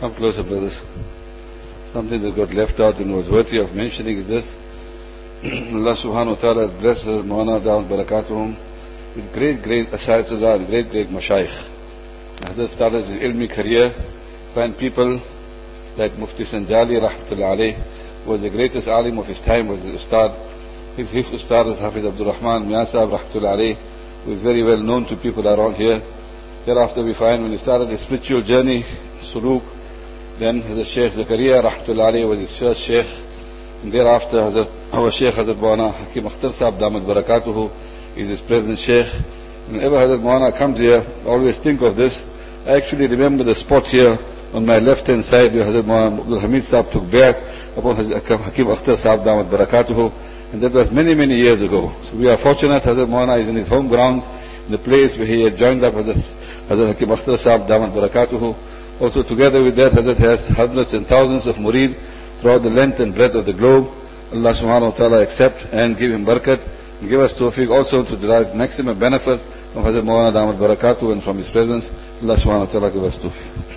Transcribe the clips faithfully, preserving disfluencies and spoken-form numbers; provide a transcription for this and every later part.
Come closer, brothers. Something that got left out and was worthy of mentioning is this. Allah subhanahu wa ta'ala has blessed Mawlana Dawud Barakatuhum with great, great asatizah and great, great mashayikh. Hazrat started his ilmi career, find people like Mufti Sanjali rahmatullah alayh, was the greatest alim of his time, was his ustad. His, his ustad is Hafiz Abdul Rahman Mian Sahib rahmatullah alayh, who is very well known to people around here. Thereafter we find when he started his spiritual journey, Suluk, then Hazrat Shaykh Zakaria rahmatullah alayhi was his first Shaykh. And thereafter Hazrat, our Shaykh Hazrat Maulana Hakim Akhtar Sahib Damat Barakatuhu is his present Shaykh. Whenever Hazrat Maulana comes here, I always think of this. I actually remember the spot here on my left hand side where Hazrat Maulana Abdul Hamid Sahib took bayat upon Hazrat Hakim Akhtar Sahib Damat Barakatuhu, and that was many, many years ago. So we are fortunate Hazrat Maulana is in his home grounds, in the place where he had joined up Hazrat, Hazrat Hakim Akhtar Sahib Damat Barakatuhu. Also together with that, Hazrat has hundreds and thousands of murid throughout the length and breadth of the globe. Allah subhanahu wa ta'ala accept and give him barakat, and give us tawfiq also to derive maximum benefit from Hazrat Maulana Damat Barakatuh and from his presence. Allah subhanahu wa ta'ala give us tawfiq.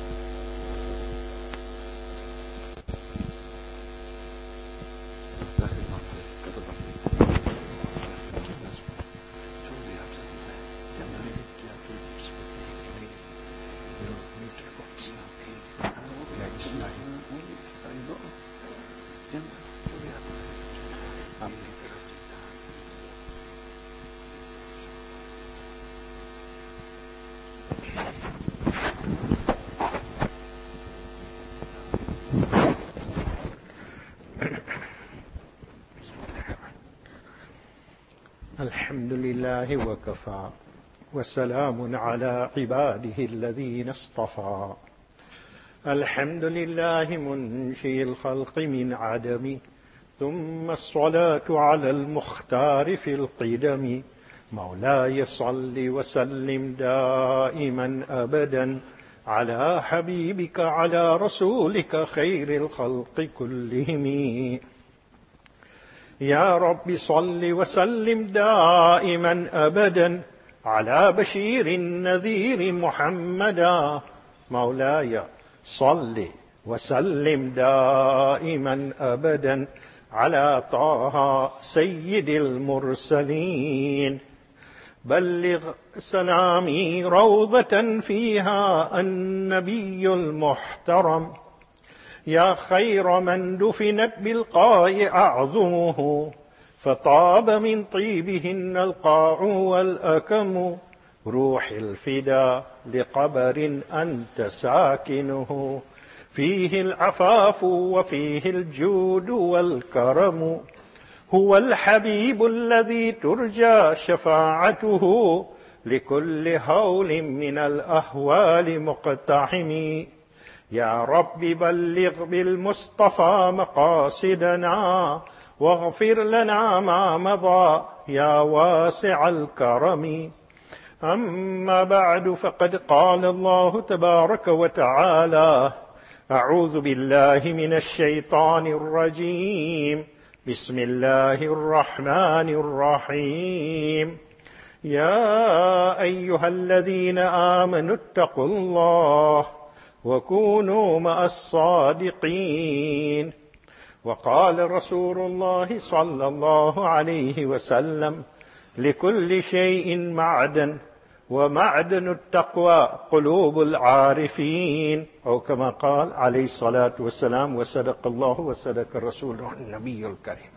الحمد لله وكفى وسلام على عباده الذين اصطفى. الحمد لله منشئ الخلق من عدم، ثم الصلاة على المختار في القدم. مولاي صل وسلم دائما أبدا على حبيبك على رسولك خير الخلق كلهم. يا رب صل وسلم دائما أبدا على بشير النذير محمدا. مولاي صل وسلم دائما أبدا على طه سيد المرسلين. بلغ سلامي روضة فيها النبي المحترم، يا خير من دفنت بالقاع أعظمه، فطاب من طيبهن القاع والأكم. روح الفدا لقبر أنت ساكنه، فيه العفاف وفيه الجود والكرم. هو الحبيب الذي ترجى شفاعته لكل هول من الأهوال مقتحم. يا رب بلغ بالمصطفى مقاصدنا، واغفر لنا ما مضى يا واسع الكرم. أما بعد، فقد قال الله تبارك وتعالى: أعوذ بالله من الشيطان الرجيم، بسم الله الرحمن الرحيم. يا أيها الذين آمنوا اتقوا الله وكونوا مع الصادقين. وقال رسول الله صلى الله عليه وسلم: لكل شيء معدن، ومعدن التقوى قلوب العارفين، أو كما قال عليه الصلاة والسلام. وصدق الله وصدق الرسول النبي الكريم.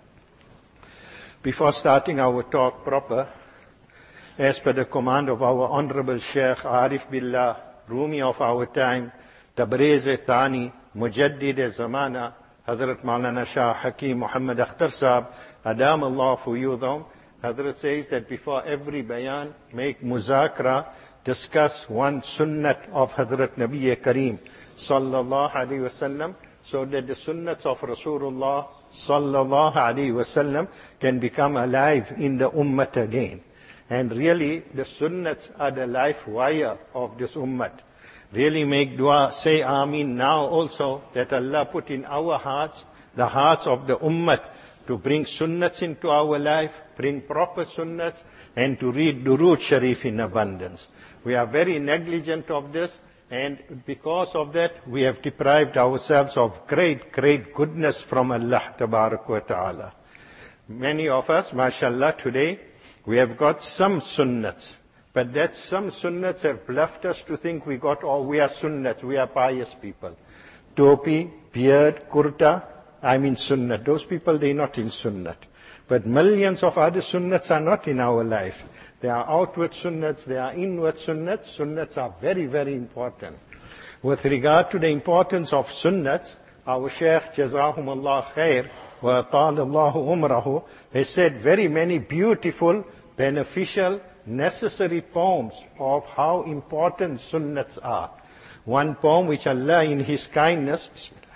Before starting our talk proper, as per the command of our Honorable Sheikh Arif Billah, Rumi of our time, Tabriz-e Thani, Mujaddid-e Zamana, Hazrat Maulana Shah Hakim Muhammad Akhtar Sahib, Adam Allah Fuyudhum, Hazrat says that before every bayan, make muzakra, discuss one sunnat of Hazrat Nabi Kareem sallallahu alayhi wasallam, so that the sunnats of Rasulullah sallallahu alayhi wasallam can become alive in the ummah again. And really, the sunnats are the life wire of this ummah. Really make dua, say Ameen now also, that Allah put in our hearts, the hearts of the ummah, to bring sunnats into our life, bring proper sunnats, and to read Durood Sharif in abundance. We are very negligent of this, And because of that, we have deprived ourselves of great, great goodness from Allah Tabarak wa Ta'ala. Many of us, mashallah, today, we have got some sunnats. But that some sunnats have left us to think we got, oh, we are sunnats, we are pious people. Topi, beard, kurta, I mean sunnat. Those people, they're not in sunnat. But millions of other sunnats are not in our life. There are outward sunnats, there are inward sunnats. Sunnats are very, very important. With regard to the importance of sunnats, our Shaykh, Jazahumullah Khair, wa ta'alallahu umrahu, has said very many beautiful, beneficial, necessary poems of how important sunnats are. One poem which Allah in His kindness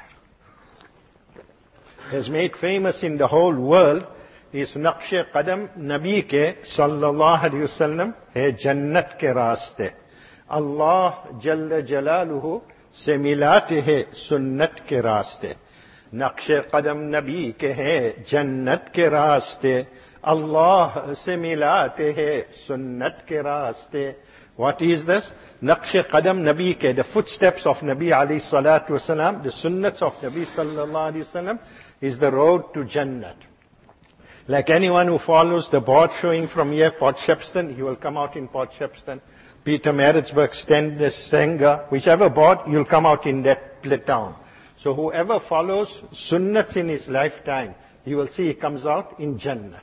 has made famous in the whole world is Naqsh Qadam Nabi ke sallallahu alayhi wasallam hai jannat ke raaste. Allah Jalla Jalaluhu se milate hai sunnat ke raaste. Naqsh Qadam Nabi ke hai jannat ke raaste. Allah se milate hai sunnat ke raaste. What is this? Naqsh Qadam Nabi ke, the footsteps of Nabi alayhi salatu wasalam, the sunnats of Nabi sallallahu alayhi wasallam is the road to Jannat. Like anyone who follows the board showing from here, Port Shepston, he will come out in Port Shepston. Peter Maritzburg, Stendes, Senga, whichever board, you'll come out in that town. So whoever follows sunnats in his lifetime, he will see he comes out in Jannat.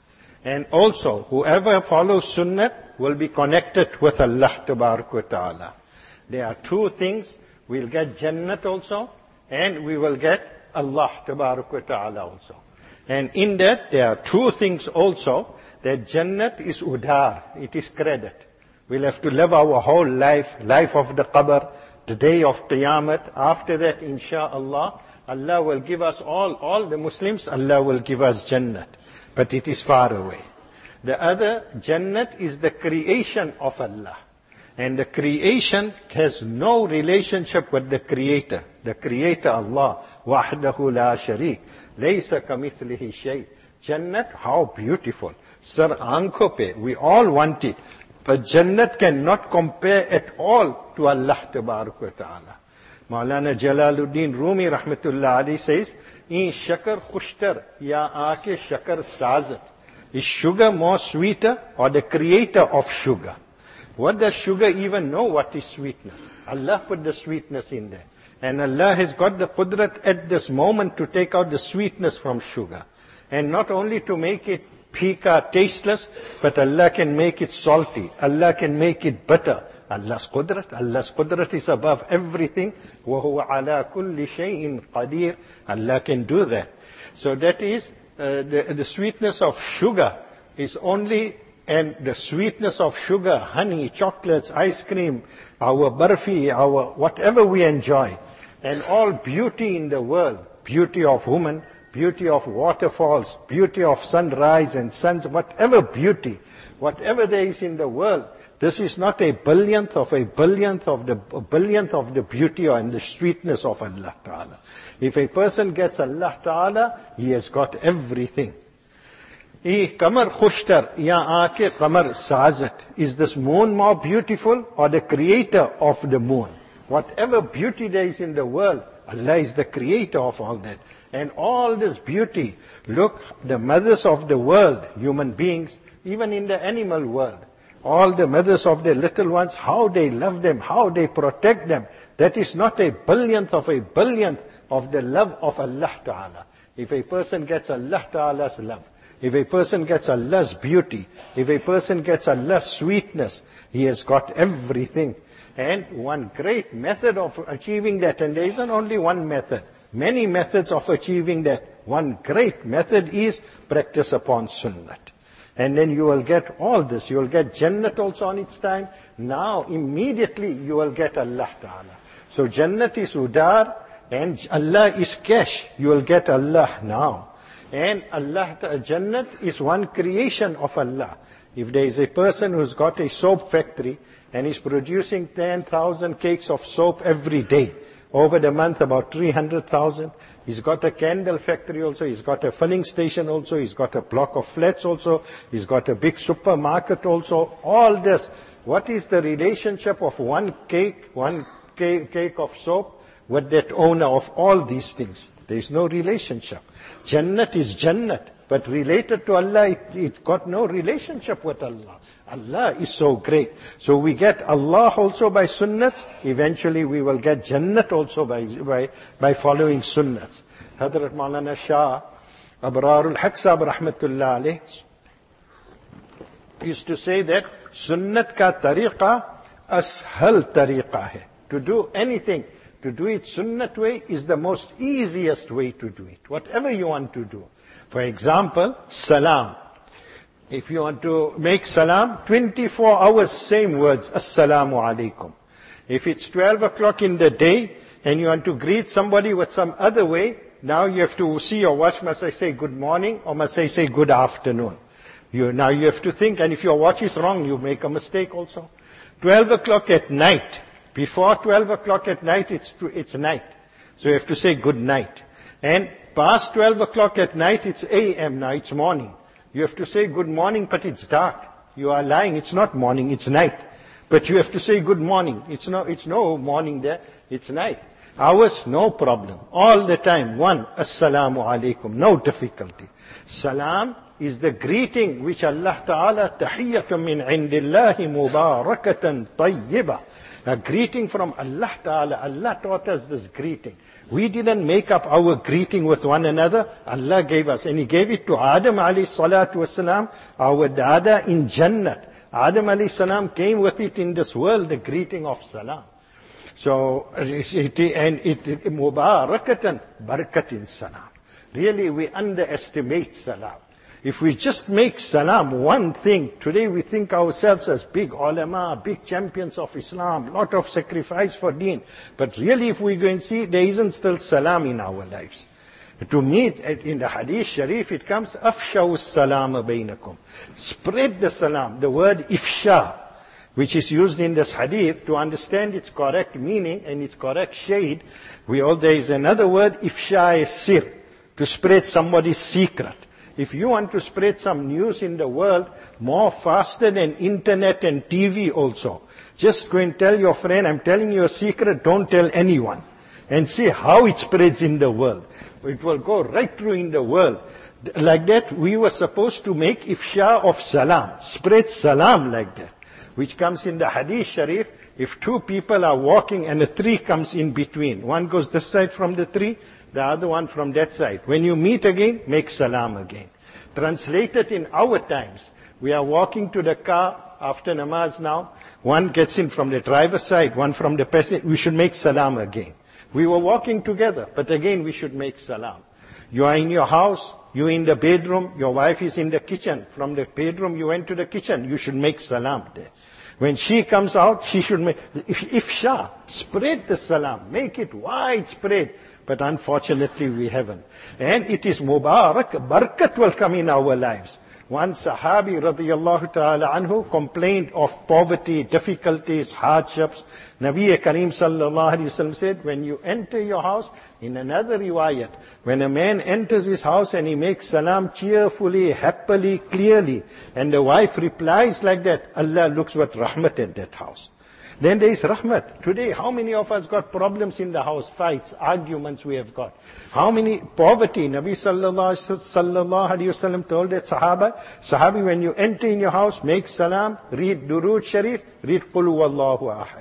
And also, whoever follows sunnat will be connected with Allah Tabarak wa Ta'ala. There are two things. We'll get Jannat also, and we will get Allah Tabarak wa Ta'ala also. And in that, there are two things also, that Jannat is udar, it is credit. We'll have to live our whole life, life of the qabr, the day of Qiyamah. After that, insha'Allah, Allah will give us all, all the Muslims, Allah will give us Jannat. But it is far away. The other, Jannat is the creation of Allah. And the creation has no relationship with the Creator. The Creator, Allah, wahdahu la shareek. Laysa kamithlihi shay. Jannat, how beautiful. Sir, aankho pe, we all want it. But Jannat cannot compare at all to Allah Tabarak wa Ta'ala. Maulana Jalaluddin Rumi rahmatullah alayhi says, in shakar khushtar ya aake shakar sazat. Is sugar more sweeter or the creator of sugar? What does sugar even know what is sweetness? Allah put the sweetness in there. And Allah has got the qudrat at this moment to take out the sweetness from sugar. And not only to make it pika, tasteless, but Allah can make it salty. Allah can make it bitter. Allah's qudrat, Allah's qudrat is above everything. وَهُوَ عَلَى كُلِّ شَيْءٍ قَدِيرٍ. Allah can do that. So that is, uh, the, the sweetness of sugar is only, and the sweetness of sugar, honey, chocolates, ice cream, our barfi, our whatever we enjoy, and all beauty in the world, beauty of woman, beauty of waterfalls, beauty of sunrise and suns, whatever beauty, whatever there is in the world, this is not a billionth of a billionth of the a billionth of the beauty and the sweetness of Allah Ta'ala. If a person gets Allah Ta'ala, he has got everything. E kamar khushtar ya aake kamar sazat. Is this moon more beautiful or the creator of the moon? Whatever beauty there is in the world, Allah is the creator of all that. And all this beauty, look, the mothers of the world, human beings, even in the animal world, all the mothers of their little ones, how they love them, how they protect them. That is not a billionth of a billionth of the love of Allah Ta'ala. If a person gets Allah Ta'ala's love, if a person gets Allah's beauty, if a person gets Allah's sweetness, he has got everything. And one great method of achieving that, and there isn't only one method, many methods of achieving that. One great method is practice upon Sunnat. And then you will get all this. You will get Jannat also on its time. Now, immediately, you will get Allah Ta'ala. So, Jannat is udar, and Allah is cash. You will get Allah now. And Allah, Jannat is one creation of Allah. If there is a person who's got a soap factory, and is producing ten thousand cakes of soap every day, over the month about three hundred thousand. He's got a candle factory also, he's got a filling station also, he's got a block of flats also, he's got a big supermarket also. All this, what is the relationship of one cake, one cake of soap with that owner of all these things. There is no relationship. Jannat is Jannat, but related to Allah, it, it got no relationship with Allah. Allah is so great. So we get Allah also by sunnats. Eventually we will get Jannat also by, by, by following sunnats. Hadrat Maulana Shah, Abrarul Haq Sahab Rahmatullah alayh, used to say that sunnat ka tariqa ashal tariqa hai. To do anything, to do it sunnat way is the most easiest way to do it. Whatever you want to do. For example, salam. If you want to make salam, twenty-four hours, same words, assalamu alaikum. If it's twelve o'clock in the day, and you want to greet somebody with some other way, now you have to see your watch, must I say good morning, or must I say good afternoon? You, now you have to think, and if your watch is wrong, you make a mistake also. twelve o'clock at night. Before twelve o'clock at night, it's, it's night. So you have to say good night. And past twelve o'clock at night, it's A M now, it's morning. You have to say good morning, but it's dark. You are lying, it's not morning, it's night. But you have to say good morning. It's no, it's no morning there, it's night. Ours, no problem. All the time, one, assalamu alaikum, no difficulty. Salam is the greeting which Allah Ta'ala, tahiyyatun min indillahi mubarakatan tayyibah. A greeting from Allah Ta'ala. Allah taught us this greeting. We didn't make up our greeting with one another. Allah gave us. And He gave it to Adam alayhi salatu wasalam, our dada in Jannat. Adam alayhi salam came with it in this world, the greeting of salam. So, it, and it, it mubarakatan, barakatin salam. Really, we underestimate salam. If we just make salam one thing, today we think ourselves as big ulama, big champions of Islam, lot of sacrifice for deen. But really if we go and see, there isn't still salam in our lives. To meet in the hadith sharif, it comes, afshaw salama bainakum. Spread the salam. The word ifsha, which is used in this hadith, to understand its correct meaning and its correct shade, we all, there is another word, ifsha is sir, to spread somebody's secret. If you want to spread some news in the world, more faster than internet and T V also, just go and tell your friend, I'm telling you a secret, don't tell anyone. And see how it spreads in the world. It will go right through in the world. Like that, we were supposed to make ifsha of salam, spread salam like that. Which comes in the hadith sharif, if two people are walking and a tree comes in between, one goes this side from the tree, the other one from that side. When you meet again, make salam again. Translated in our times, we are walking to the car after namaz now. One gets in from the driver's side, one from the passenger. We should make salam again. We were walking together, but again we should make salam. You are in your house, you in the bedroom, your wife is in the kitchen. From the bedroom you went to the kitchen, you should make salam there. When she comes out, she should make, if, ifsha, spread the salam, make it widespread. But unfortunately we haven't. And it is mubarak, barakat will come in our lives. One Sahabi radiyallahu ta'ala anhu complained of poverty, difficulties, hardships. Nabi Kareem sallallahu alayhi wa sallam said, when you enter your house, in another riwayat, when a man enters his house and he makes salam cheerfully, happily, clearly, and the wife replies like that, Allah looks with rahmat at that house. Then there is rahmat. Today, how many of us got problems in the house, fights, arguments we have got? How many poverty? Nabi sallallahu alayhi wa sallam told that Sahaba, Sahabi, when you enter in your house, make salam, read Durood Sharif, read Qul Huwallahu Ahad.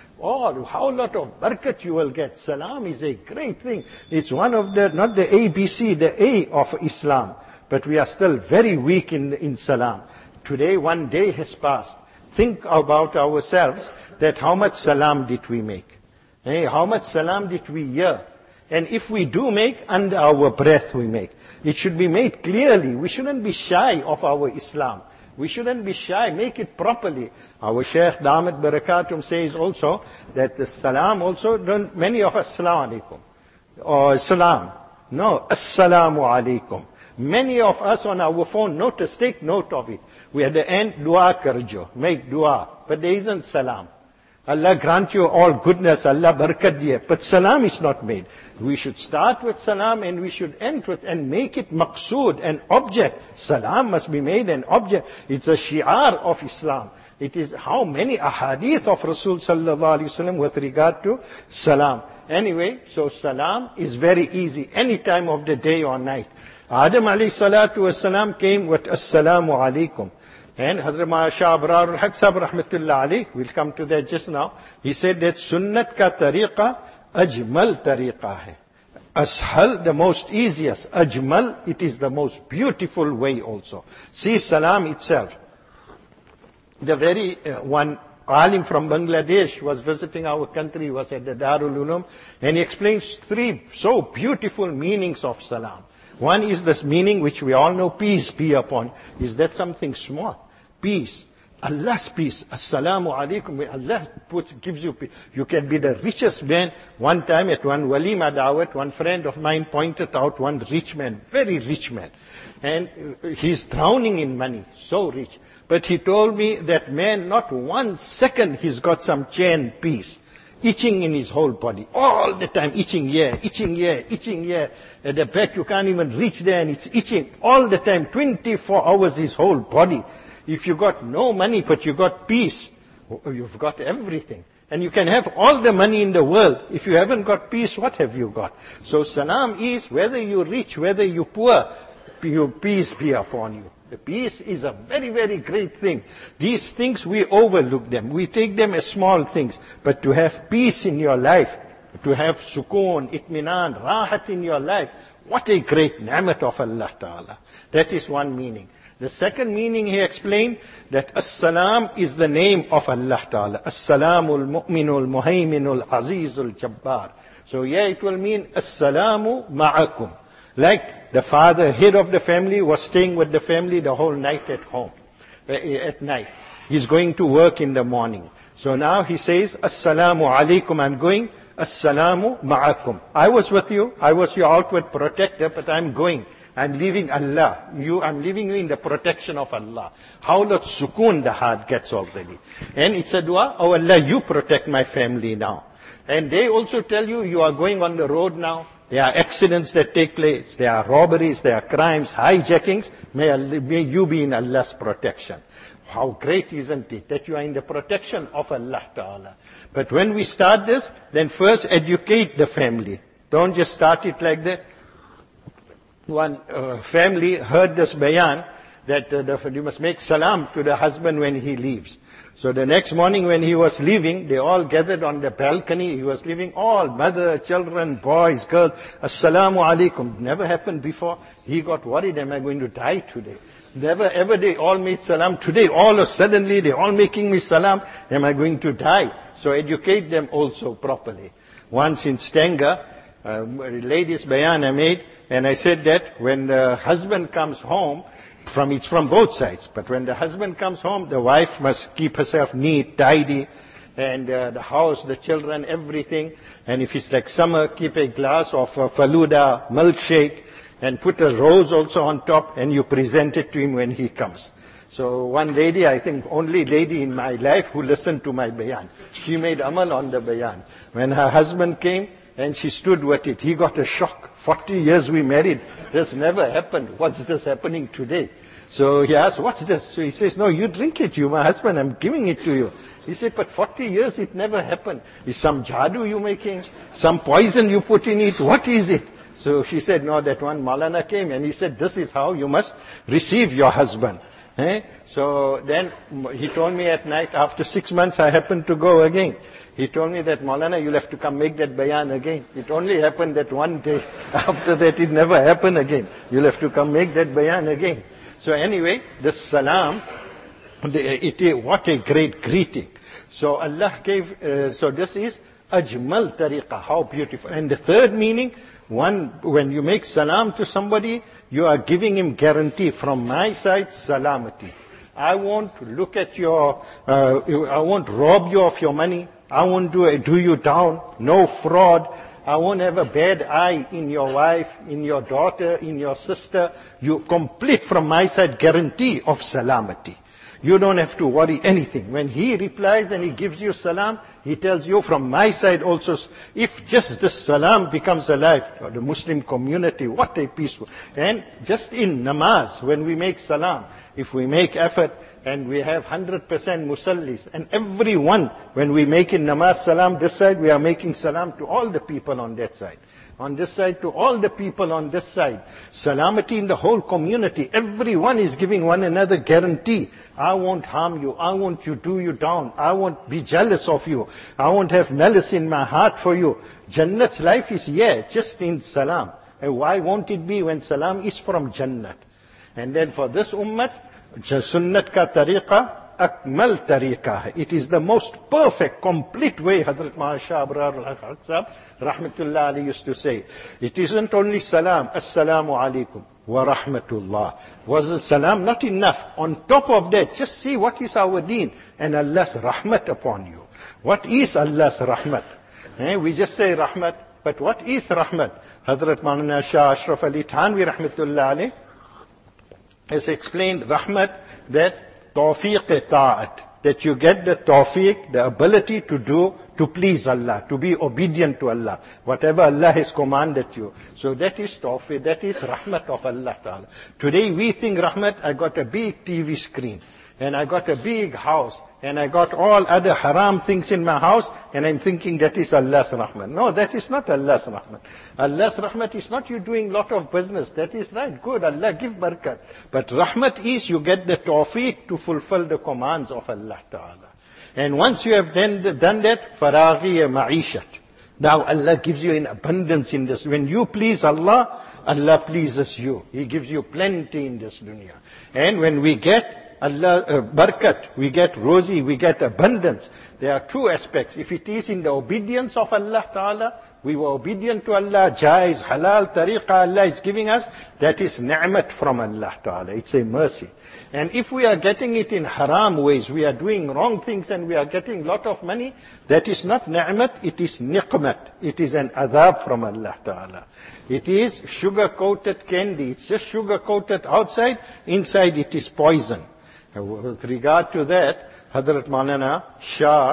Oh, how lot of barakat you will get. Salam is a great thing. It's one of the, not the A B C, the A of Islam. But we are still very weak in, in salam. Today, one day has passed. Think about ourselves that how much salam did we make? Hey, how much salam did we hear? And if we do make, under our breath we make. It should be made clearly. We shouldn't be shy of our Islam. We shouldn't be shy. Make it properly. Our Shaykh Damat Barakatum says also that the salam also, don't, many of us, salam alaikum. Or salam. No, assalamu alaikum. Many of us on our phone, notice, take note of it. We at the end, dua karjo, make dua. But there isn't salam. Allah grant you all goodness, Allah barakat diye. But salam is not made. We should start with salam and we should end with, and make it maqsood, an object. Salam must be made an object. It's a shi'ar of Islam. It is how many ahadith of Rasul sallallahu alaihi wasallam with regard to salam. Anyway, so salam is very easy, any time of the day or night. Adam alayhi salatu wasalam came with assalamu alaikum. And Hazrat Shah Abrar al-Haq Sahib rahmatullah alayh, we'll come to that just now. He said that sunnat ka tariqa ajmal tariqa hai. Ashal, the most easiest. Ajmal, it is the most beautiful way also. See salam itself. The very uh, one alim from Bangladesh was visiting our country, was at the Darul Ulum, and he explains three so beautiful meanings of salam. One is this meaning which we all know, peace be upon. Is that something small? Peace. Allah's peace. Assalamu alaikum. Allah puts, gives you peace. You can be the richest man. One time at one walima dawat, one friend of mine pointed out one rich man, very rich man. And he's drowning in money, so rich. But he told me that man, not one second he's got some chain peace. Itching in his whole body. All the time itching here, itching here, itching here. At the back you can't even reach there and it's itching. All the time, twenty-four hours his whole body. If you got no money but you got peace, you've got everything. And you can have all the money in the world. If you haven't got peace, what have you got? So salam is, whether you're rich, whether you're poor, your peace be upon you. The peace is a very, very great thing. These things, we overlook them. We take them as small things. But to have peace in your life, to have sukoon, itminan, rahat in your life, what a great ni'mat of Allah Ta'ala. That is one meaning. The second meaning he explained, that as-salam is the name of Allah Ta'ala. As-salamul mu'minul muhayminul azizul jabbar. So yeah, it will mean as-salamu ma'akum. Like the father, head of the family, was staying with the family the whole night at home, at night. He's going to work in the morning. So now he says, Assalamu alaikum, I'm going. Assalamu ma'akum. I was with you. I was your outward protector, but I'm going. I'm leaving Allah. You, I'm leaving you in the protection of Allah. How lot sukoon the heart gets already. And it's a dua, oh Allah, you protect my family now. And they also tell you, you are going on the road now. There are accidents that take place. There are robberies. There are crimes, hijackings. May, Allah, may you be in Allah's protection. How great isn't it that you are in the protection of Allah Ta'ala. But when we start this, then first educate the family. Don't just start it like that. One uh, family heard this bayan that uh, the, you must make salam to the husband when he leaves. So the next morning when he was leaving, they all gathered on the balcony. He was leaving, all mother, children, boys, girls. Assalamu alaikum. Never happened before. He got worried, am I going to die today? Never ever they all made salam. Today all of suddenly they all making me salam. Am I going to die? So educate them also properly. Once in Stanger, uh, ladies bayan I made, and I said that when the husband comes home, from it's from both sides, but when the husband comes home, the wife must keep herself neat, tidy, and uh, the house, the children, everything. And if it's like summer, keep a glass of uh, Faluda milkshake, and put a rose also on top, and you present it to him when he comes. So one lady, I think only lady in my life who listened to my bayan. She made amal on the bayan. When her husband came, and she stood with it, he got a shock. Forty years we married. This never happened. What's this happening today? So he asked, what's this? So he says, no, you drink it, you my husband, I'm giving it to you. He said, but forty years it never happened. Is some jadoo you making? Some poison you put in it? What is it? So she said, no, that one Maulana came and he said, this is how you must receive your husband. Eh? So then he told me at night, after six months I happened to go again. He told me that, Maulana, you'll have to come make that bayan again. It only happened that one day. After that it never happened again. You'll have to come make that bayan again. So anyway, this salam, it is, what a great greeting. So Allah gave, uh, so this is ajmal tariqa, how beautiful. And the third meaning, one, when you make salam to somebody, you are giving him guarantee from my side, salamati. I won't look at your, uh, I won't rob you of your money. I won't do, do you down. No fraud. I won't have a bad eye in your wife, in your daughter, in your sister. You complete from my side guarantee of salamati. You don't have to worry anything. When he replies and he gives you salam, he tells you from my side also, if just this salam becomes alive, the Muslim community, what a peaceful. And just in namaz, when we make salam, if we make effort, and we have one hundred percent musallis, and everyone, when we make in namaz salam this side, we are making salam to all the people on that side. On this side to all the people on this side. Salamity in the whole community. Everyone is giving one another guarantee. I won't harm you. I won't you do you down. I won't be jealous of you. I won't have malice in my heart for you. Jannat's life is here, just in salam. And why won't it be when salam is from Jannat? And then for this ummah, sunnat ka tariqa, akmal tariqa. It is the most perfect, complete way, Hazrat Mahasha Abrar al-Haq Sahab, Rahmatullah Ali used to say. It isn't only salam, assalamu alaikum wa rahmatullah. Was salam not enough? On top of that, just see what is our deen and Allah's rahmat upon you. What is Allah's rahmat? Eh, we just say rahmat, but what is rahmat? Hazrat Maulana Shah Ashraf Ali Thanvi Rahmatullah Ali has explained rahmat, that tawfiq ta'at, that you get the tawfiq, the ability to do, to please Allah, to be obedient to Allah, whatever Allah has commanded you. So that is tawfiq, that is rahmat of Allah Ta'ala. Today we think rahmat, I got a big T V screen, and I got a big house, and I got all other haram things in my house, and I'm thinking that is Allah's rahmat. No, that is not Allah's rahmat. Allah's rahmat is not you doing lot of business. That is right, good, Allah give barakat. But rahmat is you get the tawfiq to fulfill the commands of Allah Ta'ala. And once you have then done that, faraghi ma'ishat. Now Allah gives you in abundance in this. When you please Allah, Allah pleases you. He gives you plenty in this dunya. And when we get Allah, uh, barakat, we get rosy, we get abundance. There are two aspects. If it is in the obedience of Allah Ta'ala, we were obedient to Allah, jaiz, halal, tariqa Allah is giving us, that is ni'mat from Allah Ta'ala. It's a mercy. And if we are getting it in haram ways, we are doing wrong things and we are getting lot of money, that is not ni'mat, it is niqmat. It is an adab from Allah Ta'ala. It is sugar-coated candy. It's just sugar-coated outside, inside it is poison. With regard to that, Hazrat Maulana Shah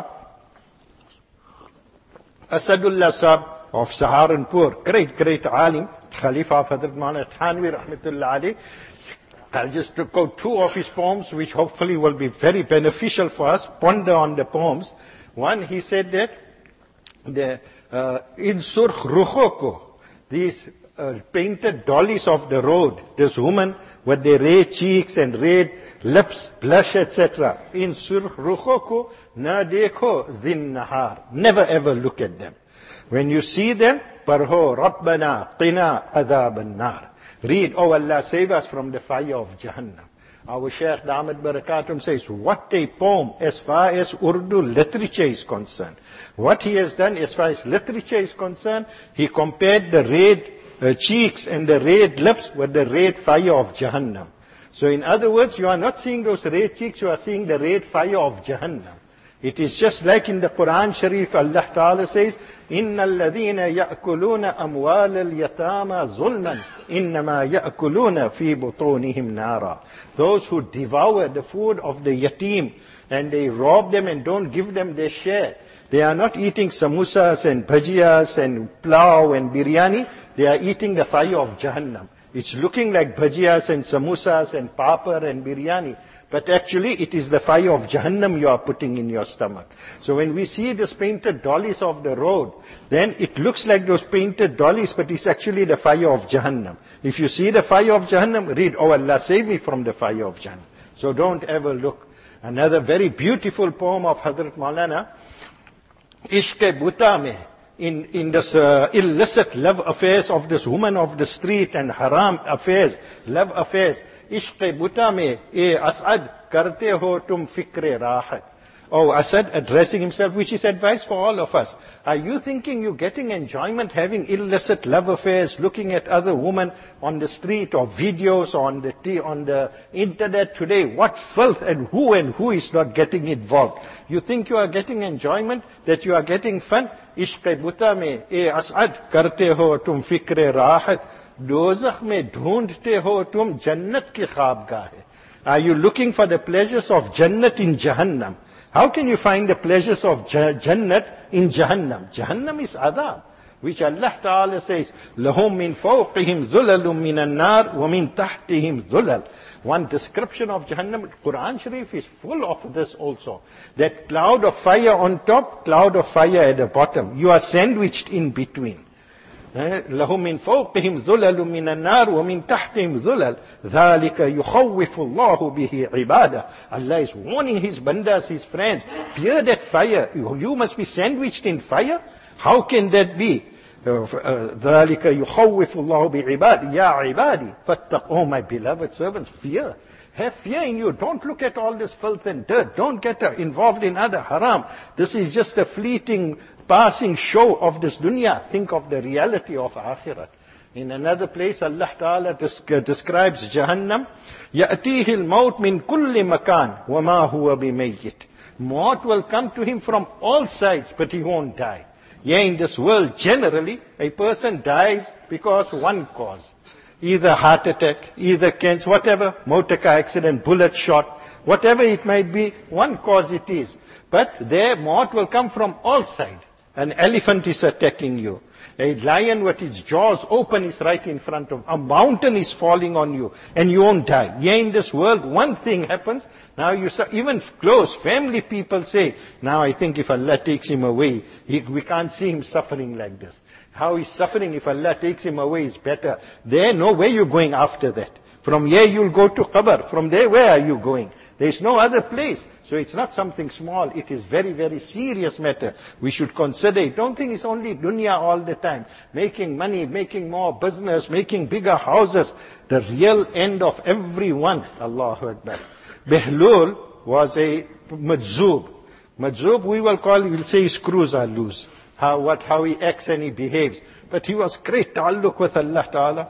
Asadullah Sahib of Saharanpur, great, great alim, Khalifa of Hazrat Maulana Thanvi Rahmatullah Ali. I'll just quote two of his poems, which hopefully will be very beneficial for us. Ponder on the poems. One, he said that, the uh, in Surkh Rukhoko, these uh, painted dollies of the road, this woman with their red cheeks and red lips, blush, et cetera. In Surkh Rukhoko, na dekho zin nahar. Never ever look at them. When you see them, parho Rabbana qina adhab an-nar. Read, oh Allah, save us from the fire of Jahannam. Our Shaykh Damat Barakatum says, what a poem as far as Urdu literature is concerned. What he has done as far as literature is concerned, he compared the red uh, cheeks and the red lips with the red fire of Jahannam. So in other words, you are not seeing those red cheeks, you are seeing the red fire of Jahannam. It is just like in the Quran Sharif, Allah Ta'ala says, إِنَّ الَّذِينَ يَأْكُلُونَ أَمْوَالَ الْيَتَامَى ظُلْمًا إِنَّمَا يَأْكُلُونَ فِي بُطُونِهِمْ نَارًا. Those who devour the food of the yatim and they rob them and don't give them their share, they are not eating samosas and bhajiyas and plow and biryani, they are eating the fire of Jahannam. It's looking like bhajiyas and samosas and papar and biryani, but actually it is the fire of Jahannam you are putting in your stomach. So when we see these painted dollies of the road, then it looks like those painted dollies, but it's actually the fire of Jahannam. If you see the fire of Jahannam, read, oh Allah, save me from the fire of Jahannam. So don't ever look. Another very beautiful poem of Hazrat Maulana, Ishq Buta Mein, in, in this uh, illicit love affairs of this woman of the street and haram affairs, love affairs. Ishq buta mein, e Asad, karte ho tum fikre rahat. Oh, Asad addressing himself, which is advice for all of us. Are you thinking you're getting enjoyment having illicit love affairs, looking at other women on the street or videos on the t- on the internet today? What filth, and who and who is not getting involved? You think you are getting enjoyment, that you are getting fun? Ishq buta mein, e Asad, karte ho tum fikre rahat. Dozakh mein dhoondte ho tum jannat ki khabgah hai. Are you looking for the pleasures of Jannat in Jahannam? How can you find the pleasures of Jannat in Jahannam? Jahannam is adab. which Allah Ta'ala says, لَهُمْ مِنْ فَوْقِهِمْ ذُلَلٌ مِنَ النَّارِ وَمِنْ تَحْتِهِمْ ذُلَلٌ. One description of Jahannam, Quran Sharif is full of this also. That cloud of fire on top, cloud of fire at the bottom. You are sandwiched in between. لهم من فوقهم ظلل من النار ومن تحتهم ظلل ذلك يخوف الله به عباده. Allah is warning His bandas, His friends, fear that fire. You must be sandwiched in fire. How can that be? ذلك يخوف الله بعباده يا عبادي فاتقوا. Oh my beloved servants, fear. Have fear in you. Don't look at all this filth and dirt. Don't get involved in other haram. This is just a fleeting, passing show of this dunya. Think of the reality of akhirat. In another place, Allah Ta'ala describes Jahannam. يَأْتِيهِ الْمَوْتِ مِنْ كُلِّ مَكَانٍ وَمَا هُوَ بِمَيِّتٍ. Maut will come to him from all sides, but he won't die. Yeah, in this world, generally, a person dies because one cause. Either heart attack, either cancer, whatever, motor car accident, bullet shot, whatever it might be, one cause it is. But their maut will come from all sides. An elephant is attacking you. A lion with its jaws open is right in front of you. A mountain is falling on you, and you won't die. Yeah, in this world, one thing happens. Now you saw, even close family people say, now I think if Allah takes him away, he, we can't see him suffering like this. How he's suffering, if Allah takes him away, is better. There, no, where you going after that? From here you'll go to Qabr. From there, where are you going? There's no other place. So it's not something small. It is very, very serious matter. We should consider it. Don't think it's only dunya all the time. Making money, making more business, making bigger houses. The real end of everyone. Allahu Akbar. Behlul was a majzoob. Majzoob, we will call, we'll say his screws are loose. How, what, how he acts and he behaves. But he was great ta'alluq with Allah Ta'ala.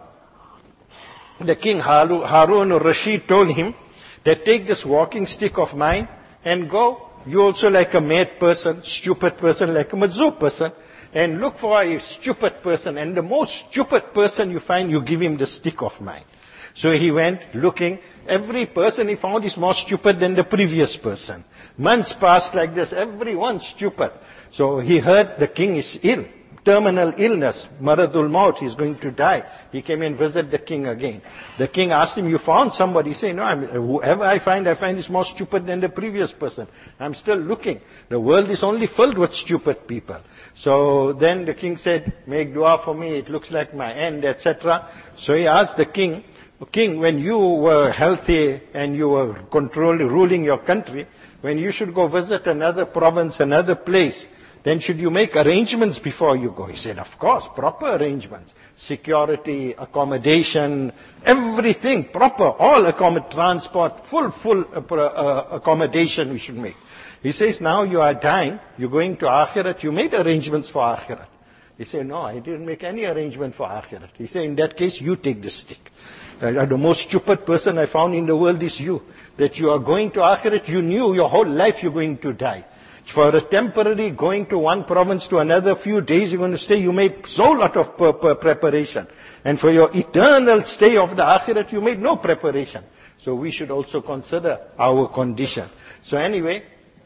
The king Harun al-Rashid told him that take this walking stick of mine and go. You also like a mad person, stupid person, like a majzoob person. And look for a stupid person. And the most stupid person you find, you give him the stick of mine. So he went looking. Every person he found is more stupid than the previous person. Months passed like this. Everyone stupid. So he heard the king is ill. Terminal illness. Maradul Maut. He's going to die. He came and visited the king again. The king asked him, you found somebody? He said, no, I'm, whoever I find, I find is more stupid than the previous person. I'm still looking. The world is only filled with stupid people. So then the king said, make dua for me. It looks like my end, et cetera. So he asked the king, King, when you were healthy and you were controlling, ruling your country, when you should go visit another province, another place, then should you make arrangements before you go? He said, of course, proper arrangements. Security, accommodation, everything proper, all accommodation, transport, full, full uh, uh, accommodation we should make. He says, now you are dying, you're going to Akhirat, you made arrangements for Akhirat. He said, no, I didn't make any arrangement for Akhirat. He said, in that case, you take the stick. Uh, the most stupid person I found in the world is you. That you are going to Akhirat, you knew your whole life you're going to die. For a temporary going to one province to another few days you're going to stay, you made so lot of p- p- preparation. And for your eternal stay of the Akhirat, you made no preparation. So we should also consider our condition. So anyway,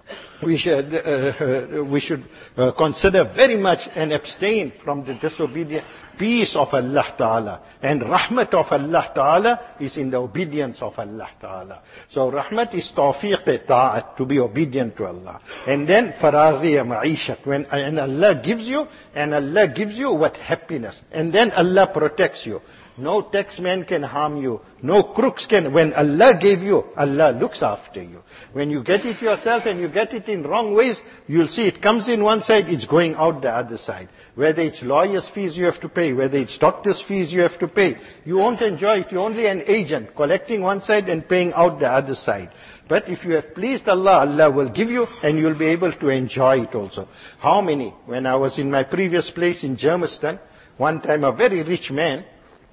we should, uh, we should uh, consider very much and abstain from the disobedient. Peace of Allah Ta'ala and rahmat of Allah Ta'ala is in the obedience of Allah Ta'ala. So rahmat is tawfiq ta'at, to be obedient to Allah. And then faraghiya ma'ishat, when and Allah gives you, and Allah gives you what happiness. And then Allah protects you. No taxman can harm you. No crooks can. When Allah gave you, Allah looks after you. When you get it yourself and you get it in wrong ways, you'll see it comes in one side, it's going out the other side. Whether it's lawyers' fees you have to pay, whether it's doctors' fees you have to pay, you won't enjoy it. You're only an agent, collecting one side and paying out the other side. But if you have pleased Allah, Allah will give you and you'll be able to enjoy it also. How many? When I was in my previous place in Germiston, one time a very rich man,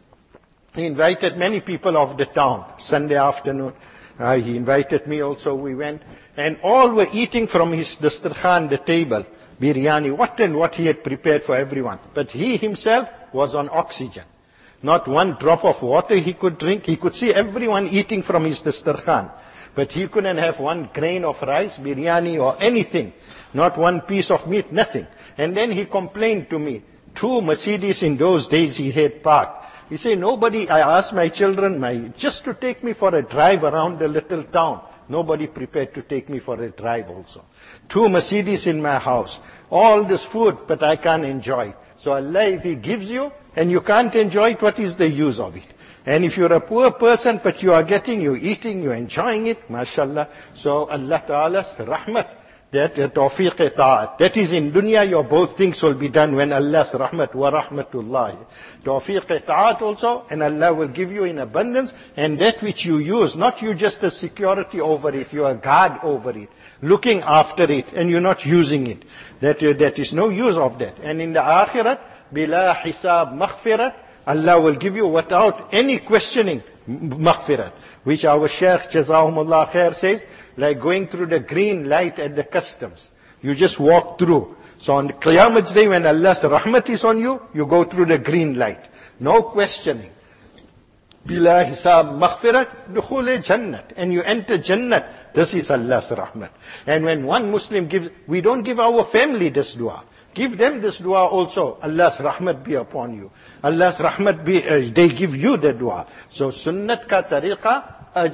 he invited many people of the town, Sunday afternoon. Uh, he invited me also, we went. And all were eating from his dastarkhan, the table, biryani, what and what he had prepared for everyone. But he himself was on oxygen. Not one drop of water he could drink. He could see everyone eating from his dastarkhan. But he couldn't have one grain of rice, biryani or anything. Not one piece of meat, nothing. And then he complained to me. Two Mercedes in those days he had parked. He said, nobody, I asked my children, my, just to take me for a drive around the little town. Nobody prepared to take me for a drive also. Two Mercedes in my house. All this food, but I can't enjoy it. So Allah, if He gives you, and you can't enjoy it, what is the use of it? And if you're a poor person, but you are getting, you're eating, you're enjoying it, mashallah. So Allah Ta'ala's rahmat, that uh, tawfiq ta'at. That is in dunya, your both things will be done when Allah's rahmat wa rahmatullah. Tawfiq ta'at also, and Allah will give you in abundance, and that which you use, not you just a security over it, you are guard over it, looking after it, and you're not using it. That, uh, that is no use of that. And in the akhirat, bila hisab maghfirat, Allah will give you without any questioning, maghfirat. Which our Shaykh Jazahumullah Khair says, like going through the green light at the customs. You just walk through. So on the Qiyamah's day when Allah's rahmat is on you, you go through the green light. No questioning. Bila hisab maghfirat, dukhul jannat. And you enter jannat. This is Allah's rahmat. And when one Muslim gives, we don't give our family this dua. Give them this dua also. Allah's rahmat be upon you. Allah's rahmat be, uh, they give you the dua. So sunnat ka tariqa,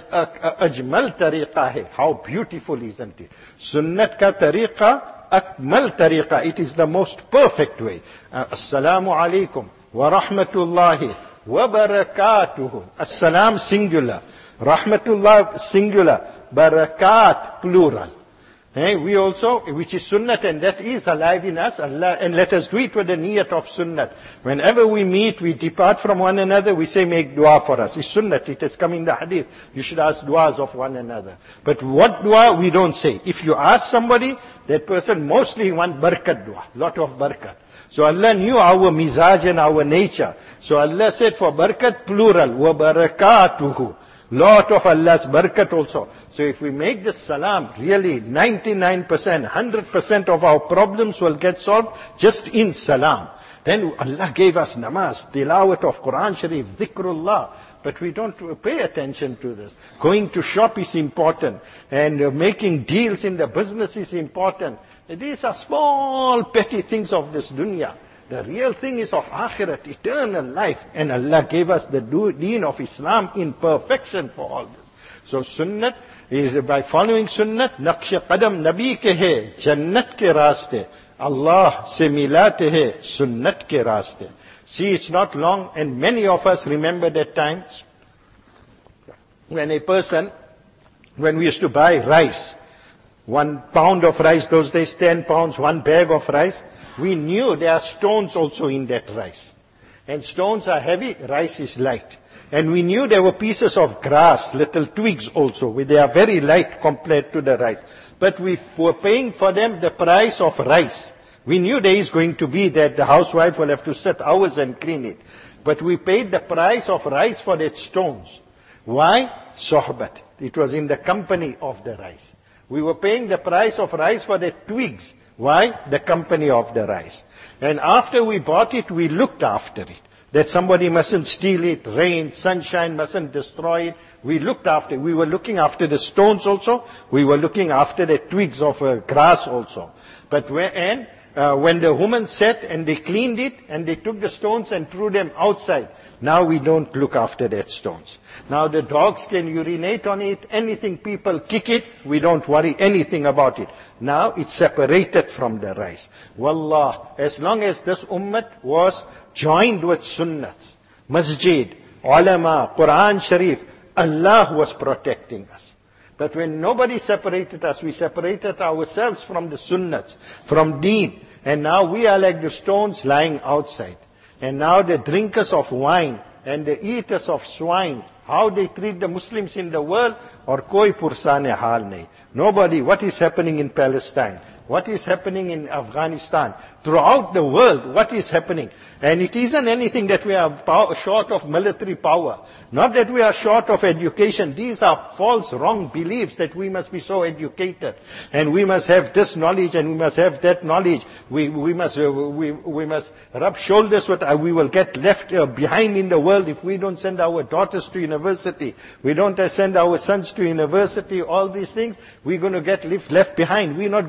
ajmal tariqa hai. How beautiful, isn't it? Sunnat ka tariqa, akmal tariqa. It is the most perfect way. Uh, Assalamu alaikum wa rahmatullahi wa barakatuhu. Assalam singular. Rahmatullah singular. Barakat plural. Eh, we also, which is sunnat, and that is alive in us, Allah, and let us do it with the niyat of sunnat. Whenever we meet, we depart from one another, we say make dua for us. It's sunnat, it has come in the hadith. You should ask duas of one another. But what dua we don't say. If you ask somebody, that person mostly want barakat dua, lot of barakat. So Allah knew our mizaj and our nature. So Allah said for barakat plural, wa barakatuhu. Lot of Allah's barakat also. So if we make this salam, really ninety-nine percent, one hundred percent of our problems will get solved just in salam. Then Allah gave us namaz, tilawat of Quran Sharif, dhikrullah. But we don't pay attention to this. Going to shop is important. And uh, making deals in the business is important. These are small petty things of this dunya. The real thing is of akhirat, eternal life. And Allah gave us the deen of Islam in perfection for all this. So sunnat is by following sunnat, naqsh qadam nabi ke hai, jannat ke raaste. Allah se milate hai, sunnat ke raaste. See, it's not long, and many of us remember that times when a person, when we used to buy rice, one pound of rice, those days ten pounds, one bag of rice, we knew there are stones also in that rice. And stones are heavy, rice is light. And we knew there were pieces of grass, little twigs also, where they are very light compared to the rice. But we were paying for them the price of rice. We knew there is going to be that the housewife will have to sit hours and clean it. But we paid the price of rice for that stones. Why? Sohbat. It was in the company of the rice. We were paying the price of rice for the twigs. Why? The company of the rice. And after we bought it, we looked after it. That somebody mustn't steal it, rain, sunshine mustn't destroy it. We looked after it. We were looking after the stones also. We were looking after the twigs of uh, grass also. But when, and, uh, when the woman sat and they cleaned it and they took the stones and threw them outside, now we don't look after that stones. Now the dogs can urinate on it, anything, people kick it, we don't worry anything about it. Now it's separated from the rice. Wallah, as long as this ummah was joined with sunnats, masjid, ulama, Quran Sharif, Allah was protecting us. But when nobody separated us, we separated ourselves from the sunnats, from deen. And now we are like the stones lying outside. And now the drinkers of wine and the eaters of swine, how they treat the Muslims in the world, or koi pursane hal nahi. Nobody. What is happening in Palestine? What is happening in Afghanistan? Throughout the world, what is happening? And it isn't anything that we are pow- short of military power. Not that we are short of education. These are false, wrong beliefs that we must be so educated. And we must have this knowledge and we must have that knowledge. We, we, must, uh, we, we must rub shoulders with, uh, we will get left uh, behind in the world if we don't send our daughters to university. We don't uh, send our sons to university, all these things. We're going to get left, left behind. We're not going in the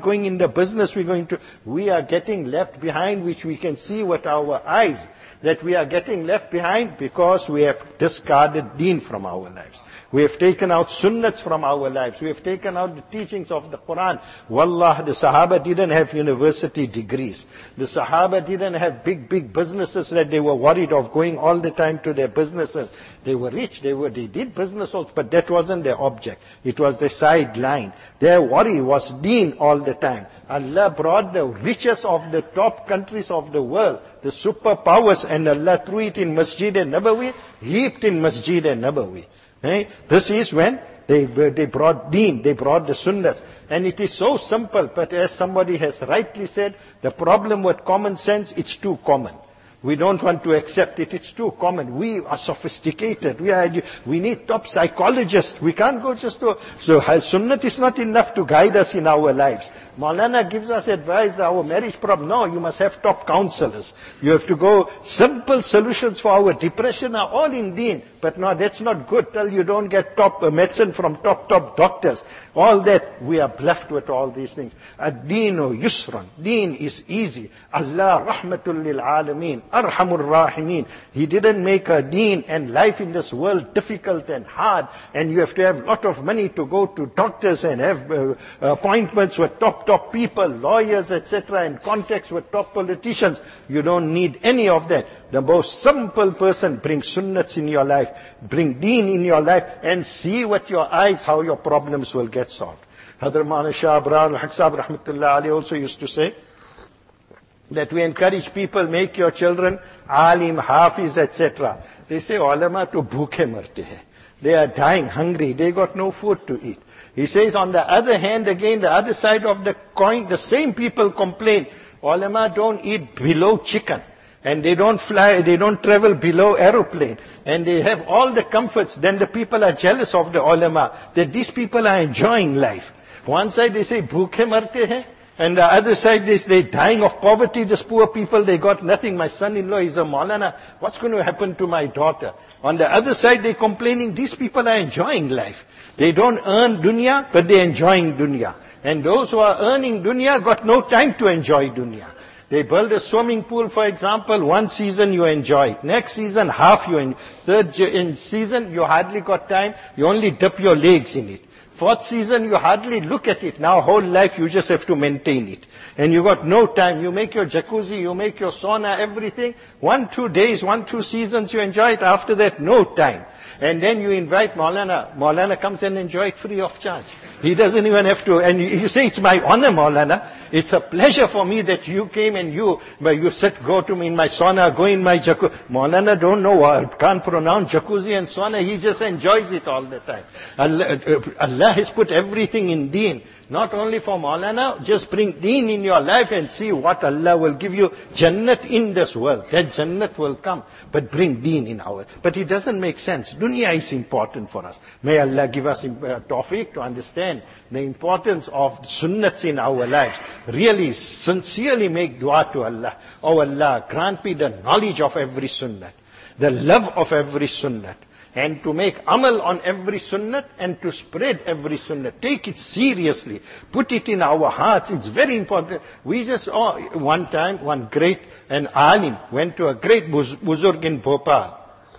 the business we're going to, we are getting left behind, which we can see with our eyes, that we are getting left behind because we have discarded deen from our lives. We have taken out sunnats from our lives. We have taken out the teachings of the Quran. Wallah, the Sahaba didn't have university degrees. The Sahaba didn't have big, big businesses that they were worried of going all the time to their businesses. They were rich, they were, they did business also, but that wasn't their object. It was the sideline. Their worry was deen all the time. Allah brought the richest of the top countries of the world, the superpowers, and Allah threw it in Masjid al-Nabawi, heaped in Masjid al-Nabawi. Hey, this is when they, they brought deen, they brought the sunnahs. And it is so simple, but as somebody has rightly said, the problem with common sense, it's too common. We don't want to accept it. It's too common. We are sophisticated. We are, we need top psychologists. We can't go just to, so sunnat is not enough to guide us in our lives. Maulana gives us advice that our marriage problem, no, you must have top counselors. You have to go, simple solutions for our depression are all in deen. But no, that's not good till you don't get top uh, medicine from top, top doctors. All that, we are left with all these things. Ad-deenu yusran. Deen is easy. Allah rahmatul lil alameen. Arhamur Rahimin. He didn't make a deen and life in this world difficult and hard, and you have to have a lot of money to go to doctors and have uh, appointments with top, top people, lawyers, et cetera, and contacts with top politicians. You don't need any of that. The most simple person, bring sunnats in your life, bring deen in your life, and see with your eyes how your problems will get solved. Hadrat Maulana Shah Abrar al-Haq Sahib rahmatullah alayhi also used to say, that we encourage people, make your children alim, hafiz, et cetera. They say, ulama to bhooke marte hai. They are dying, hungry, they got no food to eat. He says, on the other hand, again, the other side of the coin, the same people complain, ulama don't eat below chicken. And they don't fly, they don't travel below aeroplane. And they have all the comforts. Then the people are jealous of the ulama, that these people are enjoying life. One side they say, bhooke marte hai. And the other side, they, they're dying of poverty. These poor people, they got nothing. My son-in-law is a Maulana. What's going to happen to my daughter? On the other side, they're complaining, these people are enjoying life. They don't earn dunya, but they're enjoying dunya. And those who are earning dunya got no time to enjoy dunya. They build a swimming pool, for example, one season you enjoy it. Next season, half you enjoy. Third in season, you hardly got time. You only dip your legs in it. Fourth season, you hardly look at it. Now, whole life, you just have to maintain it. And you got no time. You make your jacuzzi, you make your sauna, everything. One, two days, one, two seasons, you enjoy it. After that, no time. And then you invite Maulana. Maulana comes and enjoy it free of charge. He doesn't even have to, and you say, it's my honor, Maulana. It's a pleasure for me that you came and you, but you said, go to me in my sauna, go in my jacuzzi. Maulana don't know, can't pronounce jacuzzi and sauna. He just enjoys it all the time. Allah, Allah has put everything in deen. Not only for Maulana, just bring deen in your life and see what Allah will give you. Jannat in this world. That Jannat will come. But bring deen in our. But it doesn't make sense. Dunya is important for us. May Allah give us tawfiq to understand the importance of sunnats in our lives. Really, sincerely make dua to Allah. Oh Allah, grant me the knowledge of every sunnat. The love of every sunnat. And to make amal on every sunnat and to spread every sunnat. Take it seriously. Put it in our hearts. It's very important. We just, oh, one time, one great, an alim went to a great buzurg in Bhopal.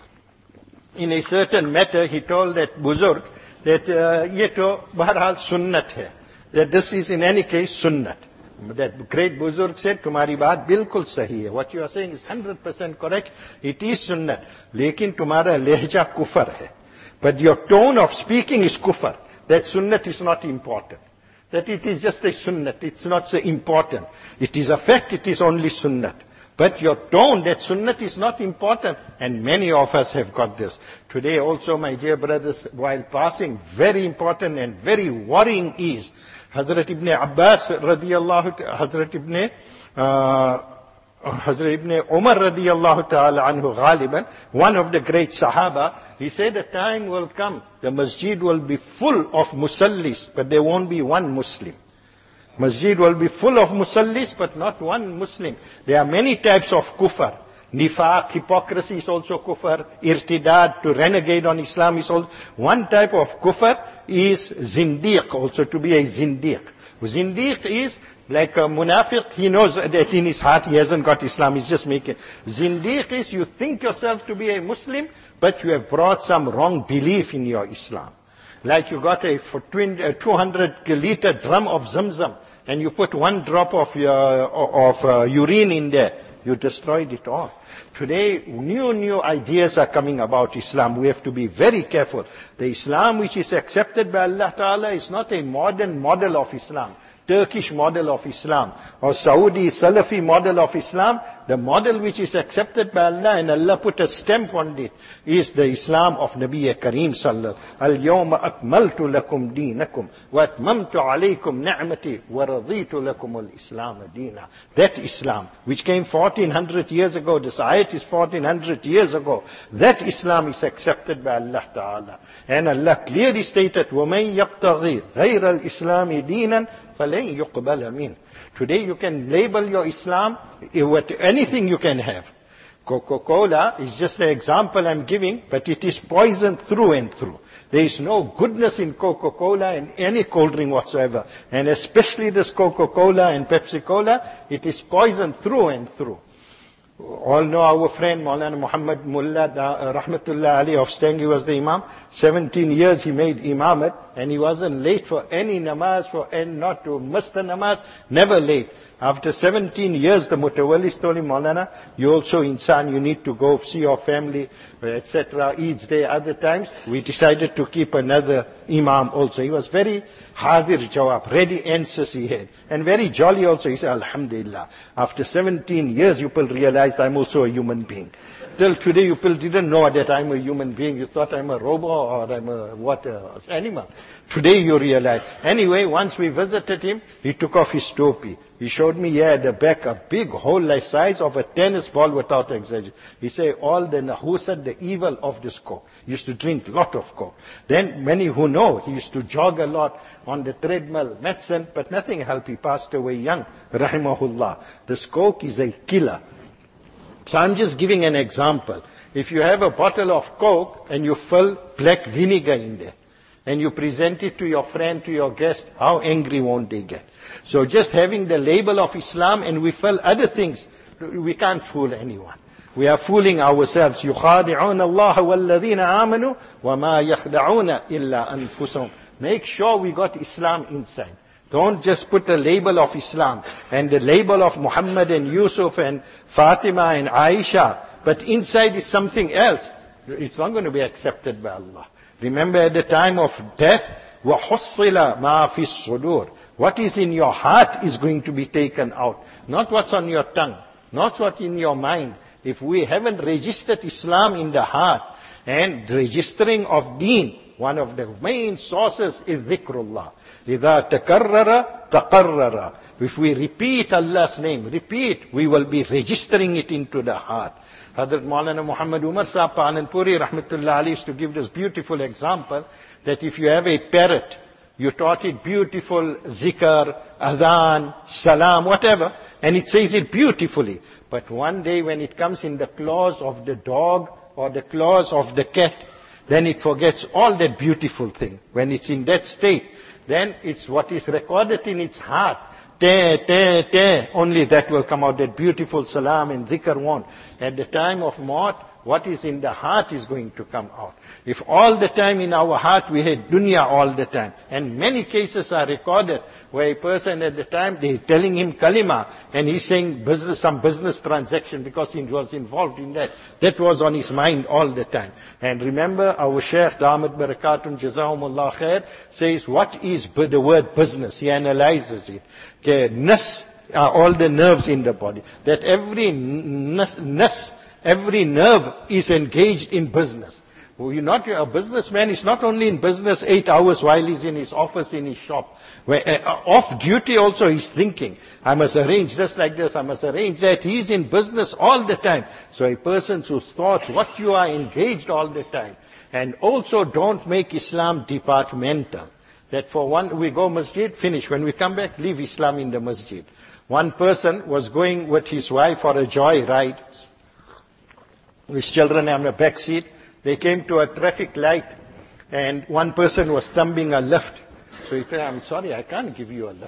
In a certain matter, he told that buzurg that, ye to baharhal sunnat hai. That this is in any case sunnat. That great buzurg said, तुम्हारी बात बिल्कुल सही है. What you are saying is one hundred percent correct. It is sunnat. लेकिन तुम्हारा लहजा कुफर है. But your tone of speaking is kufr. That sunnat is not important. That it is just a sunnat. It's not so important. It is a fact, it is only sunnat. But your tone, that sunnat is not important. And many of us have got this. Today also, my dear brothers, while passing, very important and very worrying is, Hazrat Ibn Abbas radiyallahu, Hazrat Ibn, uh, Hazrat Ibn Umar radiyallahu ta'ala anhu ghaliban, one of the great Sahaba, he said a time will come, the masjid will be full of musallis, but there won't be one Muslim. Masjid will be full of musallis, but not one Muslim. There are many types of kufr. Nifaq, hypocrisy is also kufr. Irtidad, to renegade on Islam is also. One type of kufr is zindiq, also to be a zindiq. Zindiq is Like a munafiq, he knows that in his heart he hasn't got Islam, he's just making. Zindiq is you think yourself to be a Muslim, but you have brought some wrong belief in your Islam. Like you got a two hundred liter drum of Zamzam, and you put one drop of, your, of uh, urine in there. You destroyed it all. Today, new, new ideas are coming about Islam. We have to be very careful. The Islam which is accepted by Allah Ta'ala is not a modern model of Islam. Turkish model of Islam or Saudi Salafi model of Islam. The model which is accepted by Allah and Allah put a stamp on it is the Islam of Nabi Kareem Sallallahu Al-Yawma akmaltu lakum deenakum wa atmamtu alaykum ni'mati wa raditu lakum al-Islam deena. That Islam which came fourteen hundred years ago, this ayat is fourteen hundred years ago, that Islam is accepted by Allah Ta'ala. And Allah clearly stated, وَمَنْ يَبْتَغِي غَيْرَ الْإِسْلَامِ دِينًا فَلَنْ يُقْبَلَ مِنْهُ. Today you can label your Islam with anything you can have. Coca-Cola is just an example I'm giving, but it is poisoned through and through. There is no goodness in Coca-Cola and any cold drink whatsoever. And especially this Coca-Cola and Pepsi-Cola, it is poisoned through and through. All know our friend Maulana Muhammad Mullah uh, Rahmatullah Ali of Stang, he was the Imam. seventeen years he made Imamat and he wasn't late for any namaz, for and not to miss the namaz, never late. After seventeen years the Mutawallis told him, Maulana, you also insan, you need to go see your family, et cetera. Each day, other times, we decided to keep another Imam also. He was very hadir jawab, ready answers he had. And very jolly also. He said, Alhamdulillah, after seventeen years you will realize I'm also a human being. Till today you people didn't know that I'm a human being. You thought I'm a robot or I'm a what, uh, animal. Today you realize. Anyway, once we visited him, he took off his topi. He showed me here at the back a big hole like size of a tennis ball without exaggeration. He said, all the nahusat, the evil of this coke. He used to drink a lot of coke. Then many who know, he used to jog a lot on the treadmill, medicine, but nothing helped. He passed away young, rahimahullah. This coke is a killer. So I'm just giving an example. If you have a bottle of coke and you fill black vinegar in there, and you present it to your friend, to your guest, how angry won't they get? So just having the label of Islam and we fill other things, we can't fool anyone. We are fooling ourselves. يُخَادِعُونَ اللَّهَ وَالَّذِينَ آمَنُوا وَمَا يَخْدَعُونَ إِلَّا أَنفُسَهُمْ. Make sure we got Islam inside. Don't just put the label of Islam and the label of Muhammad and Yusuf and Fatima and Aisha, but inside is something else. It's not going to be accepted by Allah. Remember at the time of death, وَحُصِّلَ مَا فِي الصُّدُورِ. What is in your heart is going to be taken out. Not what's on your tongue. Not what's in your mind. If we haven't registered Islam in the heart, and registering of deen, one of the main sources is dhikrullah. إِذَا تَكَرَّرَ تَقَرَّرَ. If we repeat Allah's name, repeat, we will be registering it into the heart. Hazrat Maulana Muhammad Umar Sahib Anandpuri Rahmatullah Ali used to give this beautiful example that if you have a parrot, you taught it beautiful zikr, adhan, salam, whatever, and it says it beautifully. But one day when it comes in the claws of the dog or the claws of the cat, then it forgets all that beautiful thing. When it's in that state, then it's what is recorded in its heart. Te, te, te, only that will come out, that beautiful salam and zikr won't. At the time of maut, what is in the heart is going to come out. If all the time in our heart we had dunya all the time, and many cases are recorded where a person at the time, they're telling him kalima, and he's saying business, some business transaction because he was involved in that. That was on his mind all the time. And remember, our Shaykh Damat Barakatun Jazahumullah Khair says, what is the word business? He analyzes it. Okay, nas are all the nerves in the body. That every nas, nas every nerve is engaged in business. You're not, a businessman is not only in business eight hours while he's in his office, in his shop. Where, uh, off duty also he's thinking, I must arrange this like this, I must arrange that. He's in business all the time. So a person whose thoughts, what you are engaged all the time. And also don't make Islam departmental. That for one, we go masjid, finish. When we come back, leave Islam in the masjid. One person was going with his wife for a joy ride. His children on the back seat. They came to a traffic light and one person was thumbing a lift. So he said, I'm sorry, I can't give you a lift.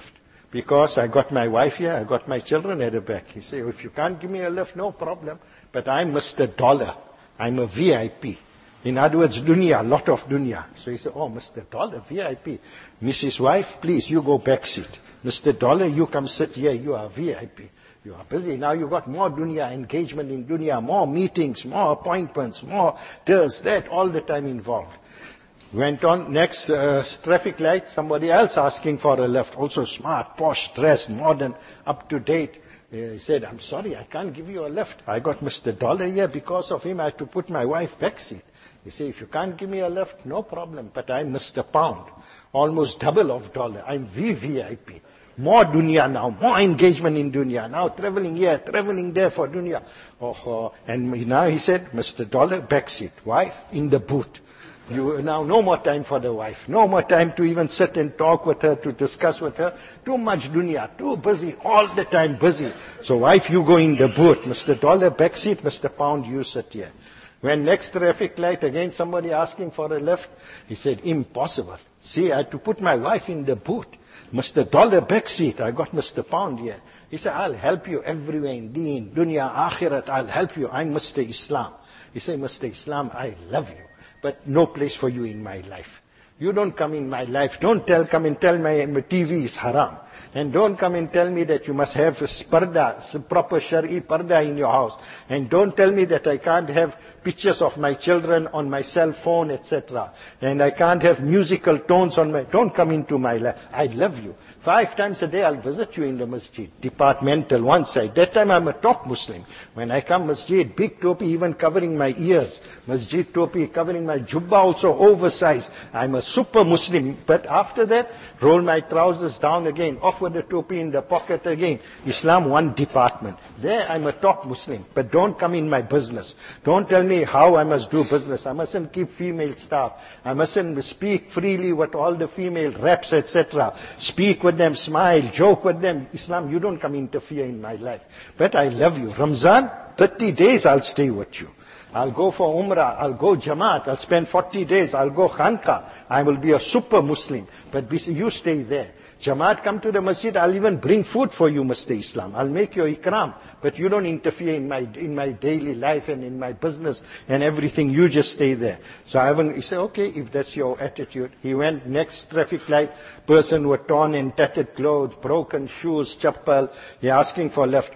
because I got my wife here, I got my children at the back. He said, if you can't give me a lift, no problem. But I'm Mister Dollar. I'm a V I P. In other words, dunya, lot of dunya. So he said, oh, Mister Dollar, V I P. Missus Wife, please, you go back seat. Mister Dollar, you come sit here, you are V I P. You are busy. Now you got more dunya, engagement in dunya, more meetings, more appointments, more this, that, all the time involved. Went on, next uh, traffic light, somebody else asking for a lift. Also smart, posh, dressed, modern, up to date. Uh, he said, I'm sorry, I can't give you a lift. I got Mister Dollar here. Because of him, I had to put my wife back seat. He said, if you can't give me a lift, no problem. But I'm Mister Pound. Almost double of dollar. I'm V V I P. More dunya now, more engagement in dunya. Now traveling here, traveling there for dunya. Oh, oh. And now he said, Mister Dollar, back seat. Wife, in the boot. You, now no more time for the wife. No more time to even sit and talk with her, to discuss with her. Too much dunya, too busy, all the time busy. So wife, you go in the boot. Mister Dollar, back seat. Mister Pound, you sit here. When next traffic light, again somebody asking for a lift. He said, impossible. See, I had to put my wife in the boot. Mister Dollar, back seat. I got Mister Pound here. He said, I'll help you everywhere in deen, dunya, akhirat. I'll help you. I'm Mister Islam. He said, Mister Islam, I love you. But no place for you in my life. You don't come in my life. Don't tell, come and tell me my T V is haram. And don't come and tell me that you must have parda, proper shari parda in your house. And don't tell me that I can't have pictures of my children on my cell phone, et cetera. And I can't have musical tones on my... Don't come into my life. I love you. Five times a day I'll visit you in the masjid. Departmental, one side. That time I'm a top Muslim. When I come masjid, big topi even covering my ears. Masjid topi covering my jubba also oversized. I'm a super Muslim. But after that, roll my trousers down again. Off with the topi in the pocket again. Islam, one department. There I'm a top Muslim. But don't come in my business. Don't tell me how I must do business. I mustn't keep female staff. I mustn't speak freely with all the female reps, et cetera. Speak with them, smile, joke with them. Islam, you don't come interfere in my life. But I love you. Ramzan, thirty days I'll stay with you. I'll go for Umrah, I'll go Jamaat, I'll spend forty days, I'll go Khanqa. I will be a super Muslim. But you stay there. Jamaat, come to the masjid, I'll even bring food for you, Mister Islam. I'll make your ikram. But you don't interfere in my in my daily life and in my business and everything. You just stay there. So I haven't, he said, okay, if that's your attitude. He went next traffic light, person with torn and tattered clothes, broken shoes, chappal. He asking for left.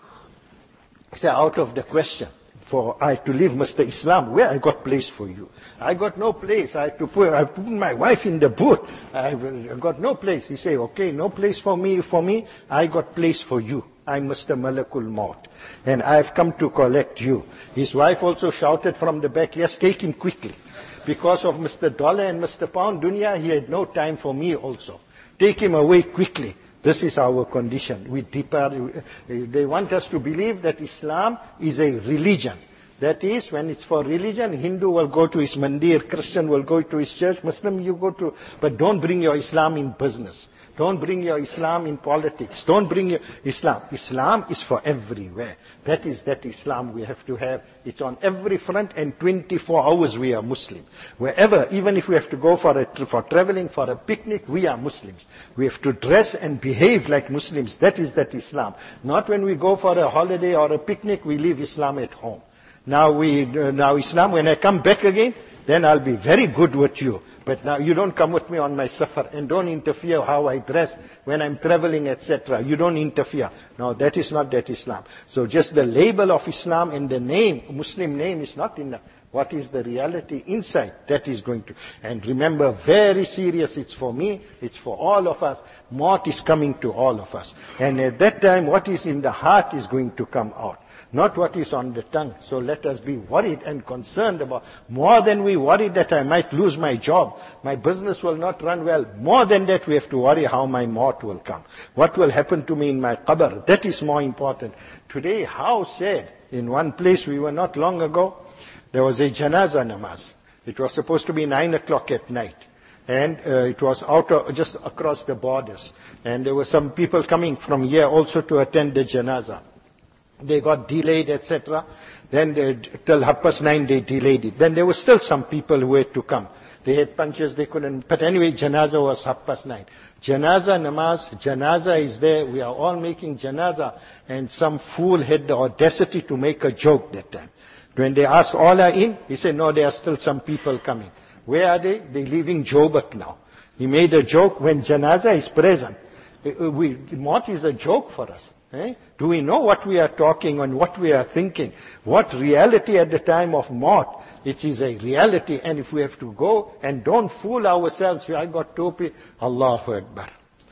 He said, out of the question. For I to leave Mister Islam, where I got place for you? I got no place. I had to put, I put my wife in the boot. I got no place. He said, okay, no place for me, for me. I got place for you. I'm Mister Malakul Maut. And I've come to collect you. His wife also shouted from the back, yes, take him quickly. Because of Mister Dollar and Mister Pound Dunya, he had no time for me also. Take him away quickly. This is our condition. We depart, they want us to believe that Islam is a religion. That is, when it's for religion, Hindu will go to his mandir, Christian will go to his church, Muslim you go to, but don't bring your Islam in business. Don't bring your Islam in politics. Don't bring your Islam. Islam is for everywhere. That is that Islam we have to have. It's on every front, and twenty-four hours we are Muslim. Wherever, even if we have to go for a, for traveling, for a picnic, we are Muslims. We have to dress and behave like Muslims. That is that Islam. Not when we go for a holiday or a picnic, we leave Islam at home. Now we, uh, now Islam, when I come back again, then I'll be very good with you. But now you don't come with me on my safar and don't interfere how I dress when I'm traveling, et cetera. You don't interfere. No, that is not that Islam. So just the label of Islam and the name, Muslim name is not enough. What is the reality inside? That is going to... And remember, very serious, it's for me, it's for all of us. Maut is coming to all of us. And at that time, what is in the heart is going to come out. Not what is on the tongue. So let us be worried and concerned about, more than we worry that I might lose my job, my business will not run well. More than that, we have to worry how my maut will come. What will happen to me in my qabr? That is more important. Today, how sad. In one place, we were not long ago, there was a janaza namaz. It was supposed to be nine o'clock at night. And uh, it was out of, just across the borders. And there were some people coming from here also to attend the janaza. They got delayed, et cetera. Then they, till half past nine they delayed it. Then there were still some people who had to come. They had punches, they couldn't. But anyway, janaza was half past nine. Janaza namaz, janaza is there. We are all making janaza. And some fool had the audacity to make a joke that time. When they asked, all are in? He said, no, there are still some people coming. Where are they? They're leaving Joburg now. He made a joke when janaza is present. We, what is a joke for us? Eh? Do we know what we are talking and what we are thinking? What reality at the time of maut? It is a reality, and if we have to go and don't fool ourselves, I got topi, Allahu Akbar.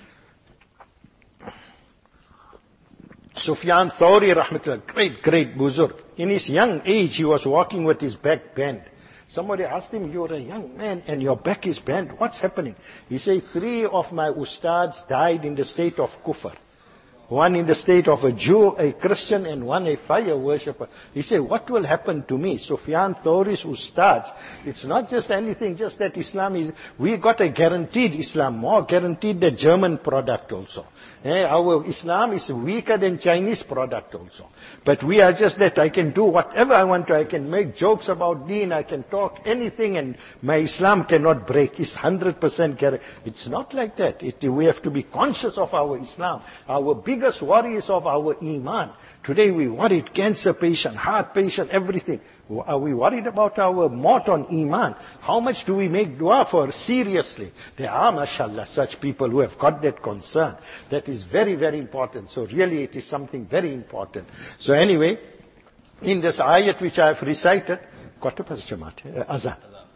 Sufyan Thawri, rahmatullah, great, great buzurg. In his young age, he was walking with his back bent. Somebody asked him, you're a young man and your back is bent. What's happening? He said, three of my ustads died in the state of kufr. One in the state of a Jew, a Christian, and one a fire worshipper. He said, what will happen to me? Sufyan Thawri's ustads, it's not just anything, just that Islam is, we got a guaranteed Islam, more guaranteed the German product also. Eh, our Islam is weaker than Chinese product also. But we are just that I can do whatever I want to, I can make jokes about deen, I can talk anything, and my Islam cannot break. It's one hundred percent guaranteed. It's not like that. It, we have to be conscious of our Islam. Our big biggest worry is of our iman. Today we worried cancer patient, heart patient, everything. Are we worried about our maut on iman? How much do we make dua for? Seriously. There are, mashallah, such people who have got that concern. That is very, very important. So really it is something very important. So anyway, in this ayat which I have recited, quarter past Jamaat, Azan.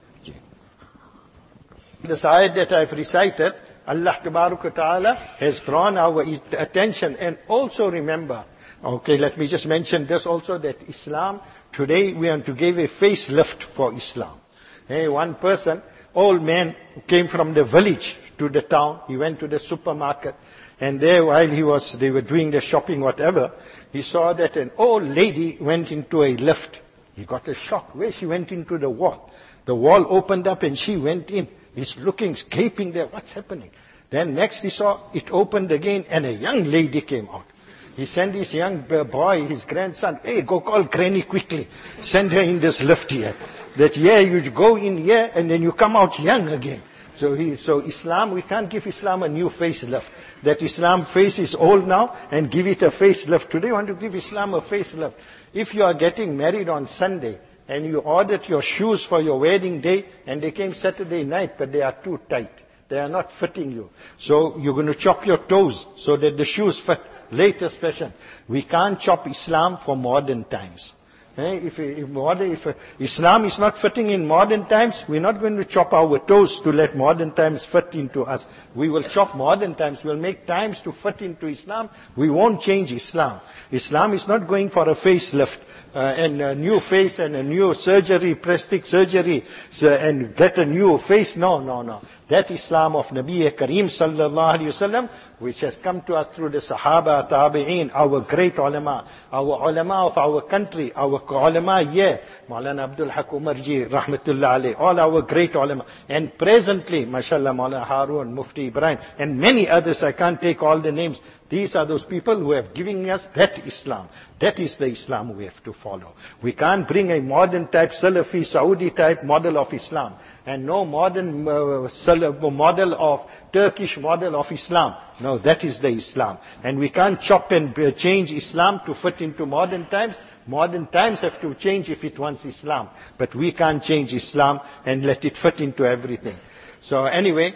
This ayat that I have recited, Allah Ta'ala has drawn our attention. And also remember, okay, let me just mention this also, that Islam, today we want to give a facelift for Islam. Hey, one person, old man, came from the village to the town. He went to the supermarket. And there, while he was, they were doing the shopping, whatever, he saw that an old lady went into a lift. He got a shock where she went into the wall. The wall opened up and she went in. He's looking, gaping there. What's happening? Then next he saw it opened again and a young lady came out. He sent his young boy, his grandson, hey, go call granny quickly. Send her in this lift here. That yeah, you go in here and then you come out young again. So he, so Islam, we can't give Islam a new facelift. That Islam face is old now and give it a facelift. Today we want to give Islam a facelift. If you are getting married on Sunday, and you ordered your shoes for your wedding day, and they came Saturday night, but they are too tight. They are not fitting you. So you're going to chop your toes so that the shoes fit. Latest fashion. We can't chop Islam for modern times. Eh? If, if, modern, if uh, Islam is not fitting in modern times, we're not going to chop our toes to let modern times fit into us. We will chop modern times. We'll make times to fit into Islam. We won't change Islam. Islam is not going for a facelift. Uh, and a new face and a new surgery, plastic surgery, so, and get a new face. No, no, no. That Islam of Nabi Kareem sallallahu alayhi wasallam, which has come to us through the Sahaba, Tabi'een, our great ulama, our ulama of our country, our ulama here, Maulana Abdul Haq Umarji, rahmatullah alayh, all our great ulama. And presently, mashallah, Maulana Harun, Mufti Ibrahim, and many others, I can't take all the names. These are those people who have given us that Islam. That is the Islam we have to follow. We can't bring a modern type, Salafi, Saudi type model of Islam. And no modern uh, model of, Turkish model of Islam. No, that is the Islam. And we can't chop and uh, change Islam to fit into modern times. Modern times have to change if it wants Islam. But we can't change Islam and let it fit into everything. So anyway,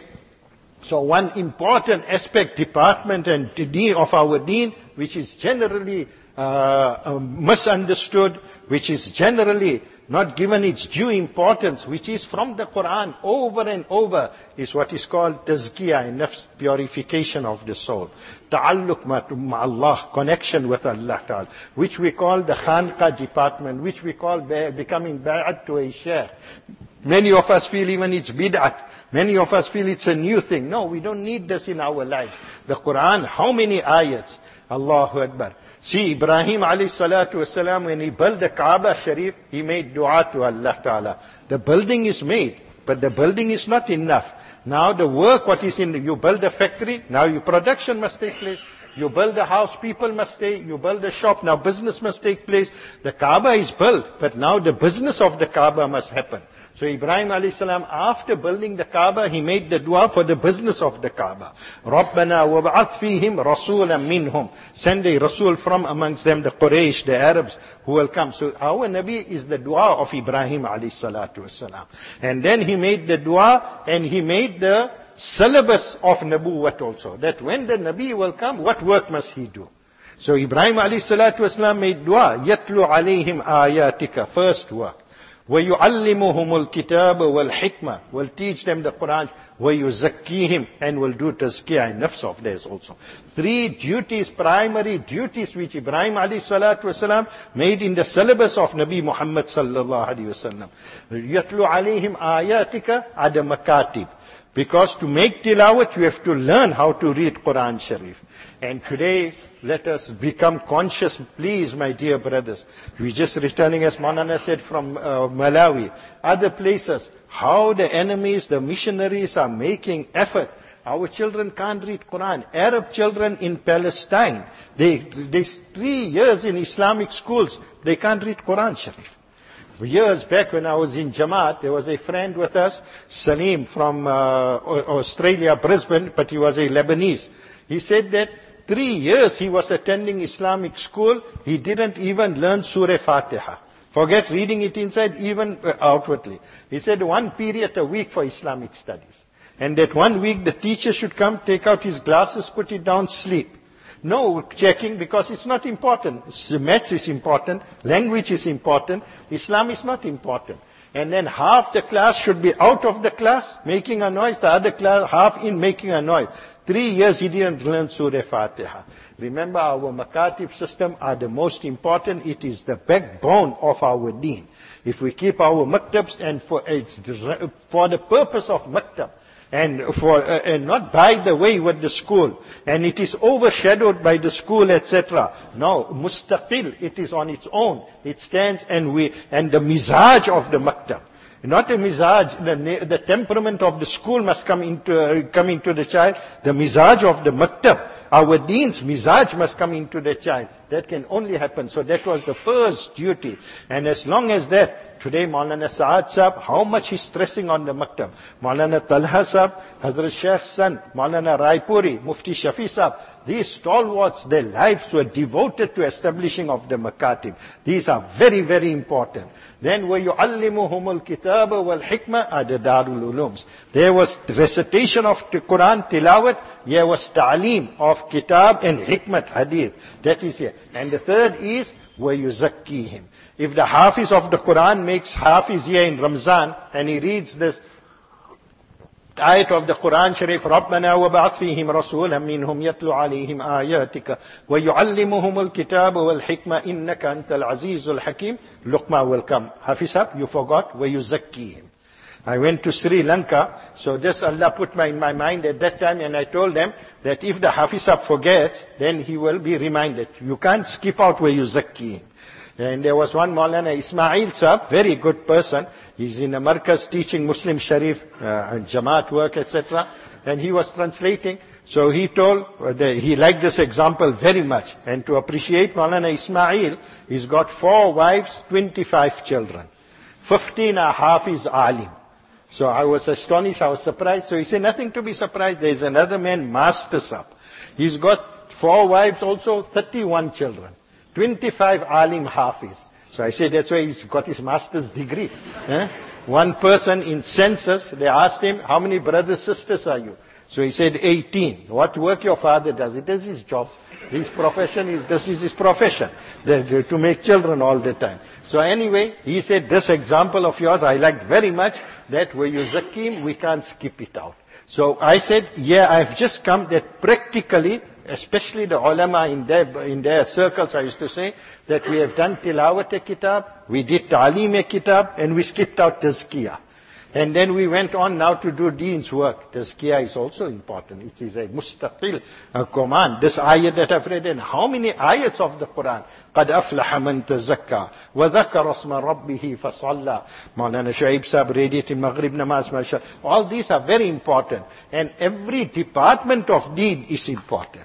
so one important aspect, department and deen of our deen, which is generally uh, uh, misunderstood, which is generally not given its due importance, which is from the Quran over and over, is what is called tazkiyah and nafs, purification of the soul. Ta'alluq ma'Allah, connection with Allah Ta'ala, which we call the khanqa department, which we call becoming bai'at to a sheikh. Many of us feel even it's bid'at. Many of us feel it's a new thing. No, we don't need this in our lives. The Quran, how many ayats? Allahu Akbar. See, Ibrahim alayhi salatu wasalam, when he built the Kaaba Sharif, he made dua to Allah Ta'ala. The building is made, but the building is not enough. Now the work, what is in, you build a factory, now your production must take place. You build a house, people must stay. You build a shop, now business must take place. The Kaaba is built, but now the business of the Kaaba must happen. So Ibrahim alayhi salam, after building the Kaaba, he made the dua for the business of the Kaaba. رَبَّنَا وَبَعَثْ فِيهِمْ رَسُولًا مِّنْهُمْ. Send a Rasul from amongst them, the Quraysh, the Arabs, who will come. So our Nabi is the dua of Ibrahim alayhi salatu wasalam. And then he made the dua, and he made the syllabus of Nabuwwat also. That when the Nabi will come, what work must he do? So Ibrahim alayhi salatu wasalam made dua, يَتْلُ عَلَيْهِمْ آيَاتِكَ, first work. وَيُعَلِّمُهُمُ الْكِتَابَ وَالْحِكْمَةِ, will teach them the Quran. وَيُزَكِّيهِمْ, and will do tazkiyah and nafs of theirs also. Three duties, primary duties, which Ibrahim alayhi salatu wasalam made in the syllabus of Nabi Muhammad sallallahu alayhi wasallam. يَتْلُ عَلَيْهِمْ آيَاتِكَ عَدَ مَكَاتِبِ. Because to make tilawat, you have to learn how to read Quran Sharif. And today, let us become conscious, please, my dear brothers. We're just returning, as Maulana said, from uh, Malawi, other places, how the enemies, the missionaries are making effort. Our children can't read Quran. Arab children in Palestine, they, they three years in Islamic schools, they can't read Quran Sharif. Years back when I was in Jamaat, there was a friend with us, Salim from uh, Australia, Brisbane, but he was a Lebanese. He said that three years he was attending Islamic school, he didn't even learn Surah Fatiha. Forget reading it inside, even outwardly. He said one period a week for Islamic studies. And that one week the teacher should come, take out his glasses, put it down, sleep. No checking, because it's not important. Maths is important, language is important, Islam is not important. And then half the class should be out of the class, making a noise, the other class half in making a noise. Three years he didn't learn Surah Fatiha. Remember, our makatib system are the most important. It is the backbone of our deen. If we keep our maktabs, and for, it's, for the purpose of maktab, and for uh, and not by the way with the school, and it is overshadowed by the school, et cetera. No, mustaqil, it is on its own. It stands, and we and the mizaj of the maktab, not a mizaj. The, the temperament of the school must come into uh, come into the child. The mizaj of the maktab, our deen's mizaj, must come into the child. That can only happen. So that was the first duty. And as long as that, today Maulana Saad Sahab, how much he's stressing on the maktab. Maulana Talha Sahab, Hazrat Sheikh's son, Maulana Raipuri, Mufti Shafi Sahab, these stalwarts, their lives were devoted to establishing of the makatib. These are very, very important. Then وَيُعَلِّمُهُمُ الْكِتَابَ وَالْحِكْمَةِ are the Darul Ulums. There was recitation of the Quran, tilawat. There was ta'aleem of kitab and hikmat, hadith. That is here. And the third is وَيُزَكِّيهِمْ. If the Hafiz of the Quran makes Hafiz here in Ramzan, and he reads this ayat of the Quran Sharif, رَبَّنَا وَبَعَثْ فِيهِمْ رَسُولًا مِّنْهُمْ يَتْلُو عَلَيْهِمْ آيَاتِكَ وَيُعَلِّمُهُمُ الْكِتَابَ وَالْحِكْمَةَ إِنَّكَ أَنْتَ الْعَزِيزُ الْحَكِيمُ. Luqma will come. Hafiz Sahab, you forgot, وَيُزَكِّيهِمْ. I went to Sri Lanka, so just Allah put my, in my mind at that time, and I told them that if the Hafiz Sahab forgets, then he will be reminded. You can't skip out وَيُزَكِّيهِمْ. And there was one Maulana Ismail Sahab, very good person. He's in a markaz teaching Muslim Sharif, uh, and Jamaat work, et cetera. And he was translating. So he told, uh, that he liked this example very much. And to appreciate Maulana Ismail, he's got four wives, twenty-five children. fifteen are Hafiz Alim. So I was astonished, I was surprised. So he said, nothing to be surprised. There's another man, Master Sahab. He's got four wives also, thirty-one children. twenty-five Alim Hafiz. So I said, that's why he's got his master's degree. Eh? One person in census, they asked him, how many brothers, sisters are you? So he said, eighteen. What work your father does? It is his job. His profession is, this is his profession. The, to make children all the time. So anyway, he said, this example of yours I liked very much, that where you zakim, we can't skip it out. So I said, yeah, I've just come that practically, especially the ulama in their, in their circles, I used to say, that we have done tilawat a kitab, we did ta'aleem a kitab, and we skipped out tazkiyah. And then we went on now to do deen's work. Tazkiyah is also important. It is a mustaqil a command. This ayat that I've read, and how many ayats of the Quran? قَدْ أَفْلَحَ مَنْ تَزَكَّى وَذَكَرَ اسْمَ رَبِّهِ فَصَلَّى. Maulana Shuaib Sahib read it in Maghrib Namaz, Masha. All these are very important. And every department of deen is important.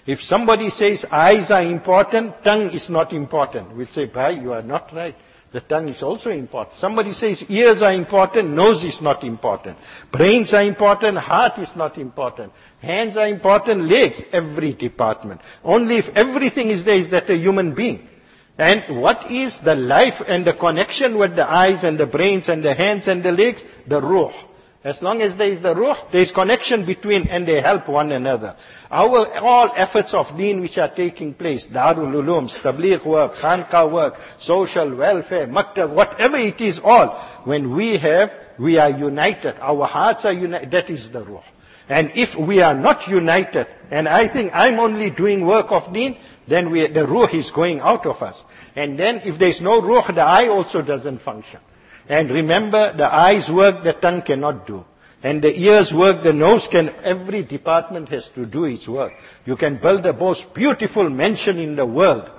If somebody says eyes are important, tongue is not important, we'll say, bhai, you are not right. The tongue is also important. Somebody says ears are important, nose is not important. Brains are important, heart is not important. Hands are important, legs, every department. Only if everything is there is that a human being. And what is the life and the connection with the eyes and the brains and the hands and the legs? The ruh. As long as there is the ruh, there is connection between and they help one another. Our all efforts of deen which are taking place, Darul Ulum, Tabligh work, Khanqa work, social welfare, Maktab, whatever it is all, when we have, we are united. Our hearts are united. That is the ruh. And if we are not united, and I think I'm only doing work of deen, then we, the ruh is going out of us. And then if there is no ruh, the eye also doesn't function. And remember, the eyes work, the tongue cannot do. And the ears work, the nose can, every department has to do its work. You can build the most beautiful mansion in the world.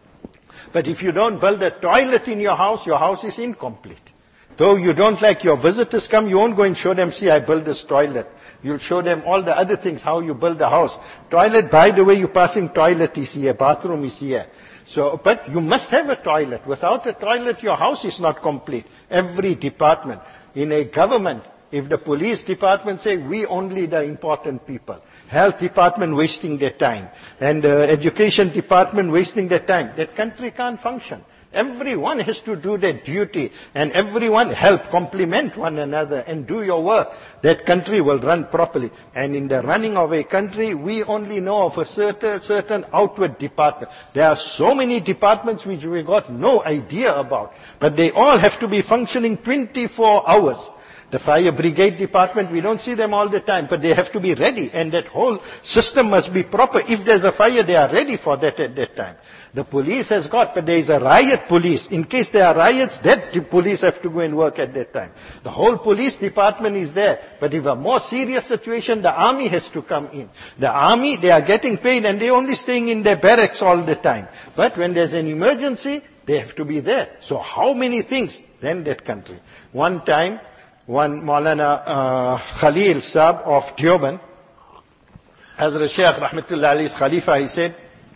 But if you don't build a toilet in your house, your house is incomplete. Though you don't like your visitors come, you won't go and show them, see, I built this toilet. You'll show them all the other things, how you build the house. Toilet, by the way, you're passing toilet is here, bathroom is here. So, but you must have a toilet. Without a toilet, your house is not complete. Every department. In a government, if the police department say, we only the important people. Health department wasting their time. And uh, education department wasting their time. That country can't function. Everyone has to do their duty. And everyone help, complement one another and do your work. That country will run properly. And in the running of a country, we only know of a certain, certain outward department. There are so many departments which we got no idea about. But they all have to be functioning twenty-four hours. The fire brigade department, we don't see them all the time, but they have to be ready. And that whole system must be proper. If there's a fire, they are ready for that at that time. The police has got, but there is a riot police. In case there are riots, that the police have to go and work at that time. The whole police department is there. But if a more serious situation, the army has to come in. The army, they are getting paid and they're only staying in their barracks all the time. But when there's an emergency, they have to be there. So how many things? Then that country. One time, one Maulana uh, Khalil Saab of Deoband, Hazrat Shaykh Rahmatullah Ali's Khalifa, he said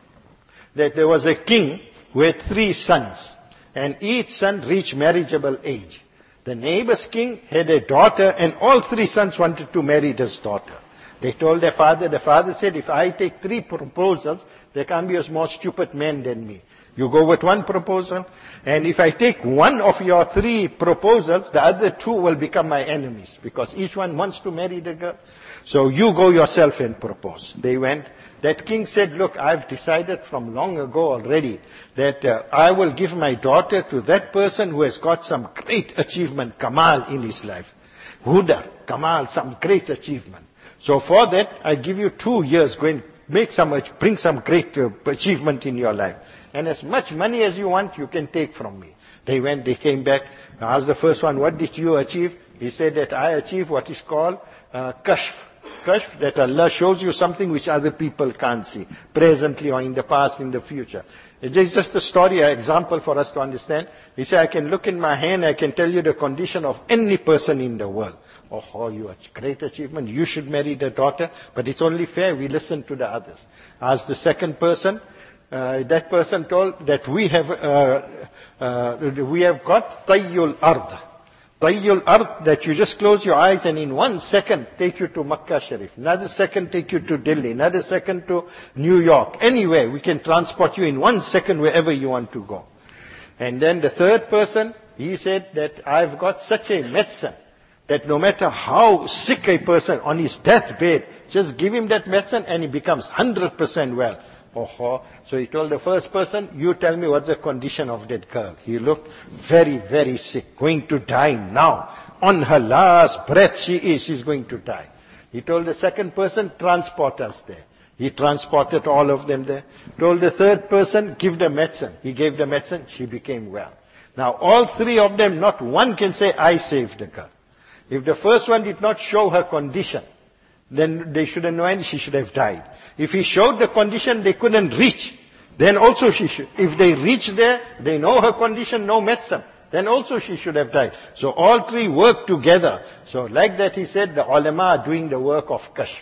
that there was a king who had three sons, and each son reached marriageable age. The neighbor's king had a daughter, and all three sons wanted to marry this daughter. They told their father, the father said, if I take three proposals, there can't be a more stupid man than me. You go with one proposal, and if I take one of your three proposals, the other two will become my enemies, because each one wants to marry the girl. So you go yourself and propose. They went. That king said, look, I've decided from long ago already that uh, I will give my daughter to that person who has got some great achievement, Kamal, in his life. Huda, Kamal, some great achievement. So for that, I give you two years, go and make some, bring some great uh, achievement in your life. And as much money as you want, you can take from me. They went, they came back, asked the first one, what did you achieve? He said that I achieved what is called uh, kashf. Kashf, that Allah shows you something which other people can't see, presently or in the past, in the future. It's just a story, an example for us to understand. He said, I can look in my hand, I can tell you the condition of any person in the world. Oh, oh, you are great achievement, you should marry the daughter, but it's only fair we listen to the others. Ask the second person, uh, that person told that we have, uh, uh, we have got Tayyul Ard. Tayyul Ard, that you just close your eyes and in one second take you to Makkah Sharif. Another second take you to Delhi. Another second to New York. Anywhere, we can transport you in one second wherever you want to go. And then the third person, he said that I've got such a medicine that no matter how sick a person on his deathbed, just give him that medicine and he becomes one hundred percent well. Oh, so he told the first person, you tell me what's the condition of that girl. He looked very, very sick, going to die now. On her last breath she is, she's going to die. He told the second person, transport us there. He transported all of them there. Told the third person, give the medicine. He gave the medicine, she became well. Now all three of them, not one can say, I saved the girl. If the first one did not show her condition, then they shouldn't know, and she should have died. If he showed the condition they couldn't reach, then also she should. If they reach there, they know her condition, no medicine, then also she should have died. So all three work together. So like that he said, the ulama are doing the work of kashf.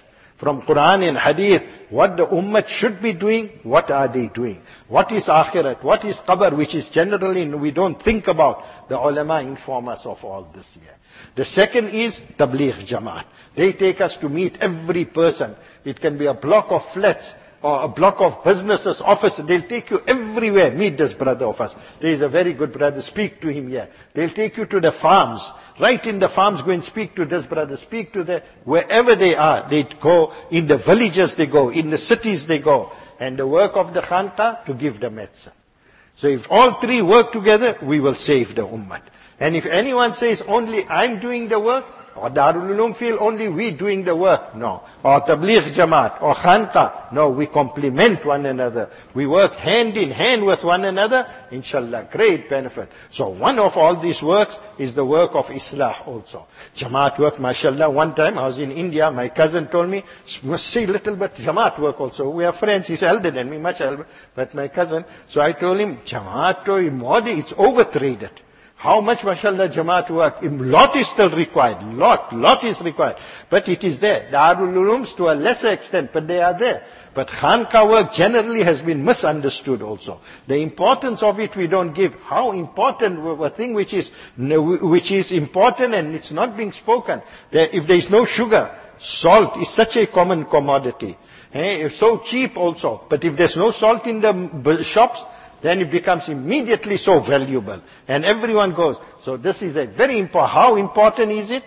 from Quran and Hadith, what the ummah should be doing, what are they doing? What is akhirat? What is qabr, which is generally we don't think about. The ulama inform us of all this here. The second is Tabligh Jamaat. They take us to meet every person. It can be a block of flats or a block of businesses, offices. They'll take you everywhere. Meet this brother of us. There is a very good brother. Speak to him here. They'll take you to the farms. Right in the farms, go and speak to this brother. Speak to the, wherever they are. They go, in the villages they go, in the cities they go. And the work of the Khanqa, to give the medicine. So if all three work together, we will save the ummah. And if anyone says only I'm doing the work, or Darul Uloom feel only we doing the work, no. Or Tabligh Jamaat, or Khanqa, no, we complement one another. We work hand in hand with one another, inshallah, great benefit. So one of all these works is the work of Islah also. Jamaat work, mashallah, one time I was in India, my cousin told me, must say little bit Jamaat work also. We are friends, he's elder than me, much elder, but my cousin. So I told him, Jamaat to Modi, it's overtraded. How much, mashallah, Jamaat work? Lot is still required. Lot, lot is required. But it is there. Darul Ulooms to a lesser extent, but they are there. But Khanqa work generally has been misunderstood also. The importance of it we don't give. How important a thing which is, which is important and it's not being spoken. That if there is no sugar, salt is such a common commodity. Eh, it's so cheap also. But if there's no salt in the shops, then it becomes immediately so valuable. And everyone goes. So this is a very important. How important is it?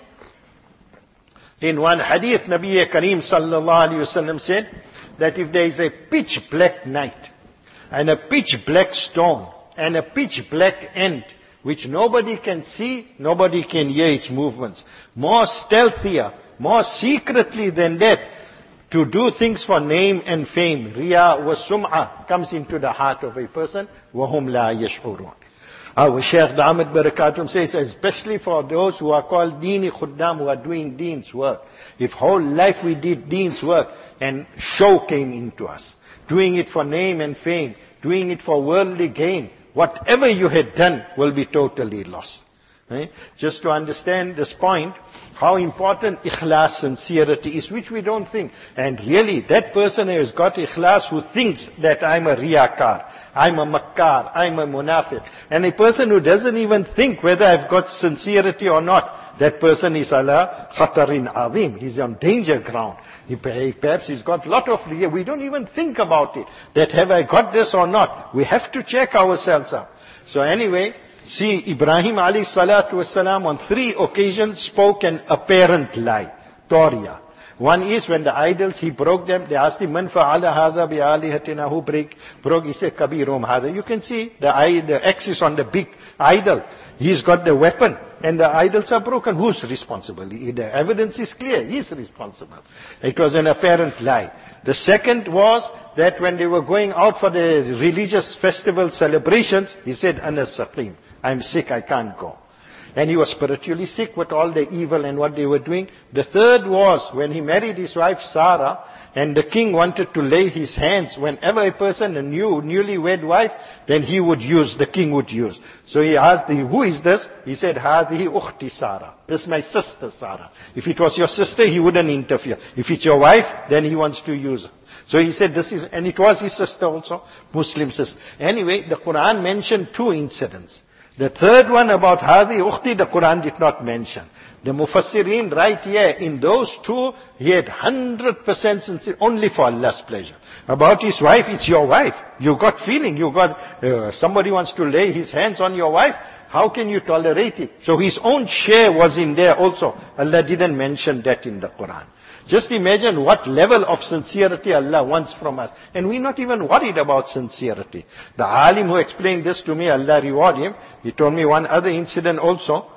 In one hadith, Nabi Kareem sallallahu alayhi wasallam said that if there is a pitch black night and a pitch black stone and a pitch black ant which nobody can see, nobody can hear its movements, more stealthier, more secretly than that, to do things for name and fame, riya wa sum'ah, comes into the heart of a person, wahum la yash'urun. Our Shaykh Damat Barakatum says, especially for those who are called Deeni Khuddam, who are doing Deen's work. If whole life we did Deen's work, and show came into us, doing it for name and fame, doing it for worldly gain, whatever you had done will be totally lost. Right? Just to understand this point, how important ikhlas, sincerity is, which we don't think. And really, that person who has got ikhlas, who thinks that I'm a riyakar, I'm a makkar, I'm a munafiq. And a person who doesn't even think whether I've got sincerity or not, that person is ala khatarin azim. He's on danger ground. He, perhaps he's got a lot of riya. We don't even think about it. That have I got this or not? We have to check ourselves up. So anyway, see, Ibrahim alayhi salatu wasalam on three occasions spoke an apparent lie. Toria. One is when the idols, he broke them. They asked him, Man fa'ala hadha bi alihatina, who break, broke? He said, Kabirum hadha. You can see the, the axis on the big idol. He's got the weapon and the idols are broken. Who's responsible? The evidence is clear. He's responsible. It was an apparent lie. The second was that when they were going out for the religious festival celebrations, he said, Anas saqim. I'm sick, I can't go. And he was spiritually sick with all the evil and what they were doing. The third was when he married his wife Sarah, and the king wanted to lay his hands. Whenever a person, a new, newly wed wife, then he would use, the king would use. So he asked him, who is this? He said, Hadihi ukhti Sarah. This is my sister Sarah. If it was your sister, he wouldn't interfere. If it's your wife, then he wants to use her. So he said this is, and it was his sister also, Muslim sister. Anyway, the Quran mentioned two incidents. The third one about Hadi Ukhti, the Quran did not mention. The Mufassirin right here, in those two, he had one hundred percent sincere, only for Allah's pleasure. About his wife, it's your wife. You got feeling, you got, uh, somebody wants to lay his hands on your wife. How can you tolerate it? So his own share was in there also. Allah didn't mention that in the Quran. Just imagine what level of sincerity Allah wants from us. And we're not even worried about sincerity. The alim who explained this to me, Allah reward him, he told me one other incident also.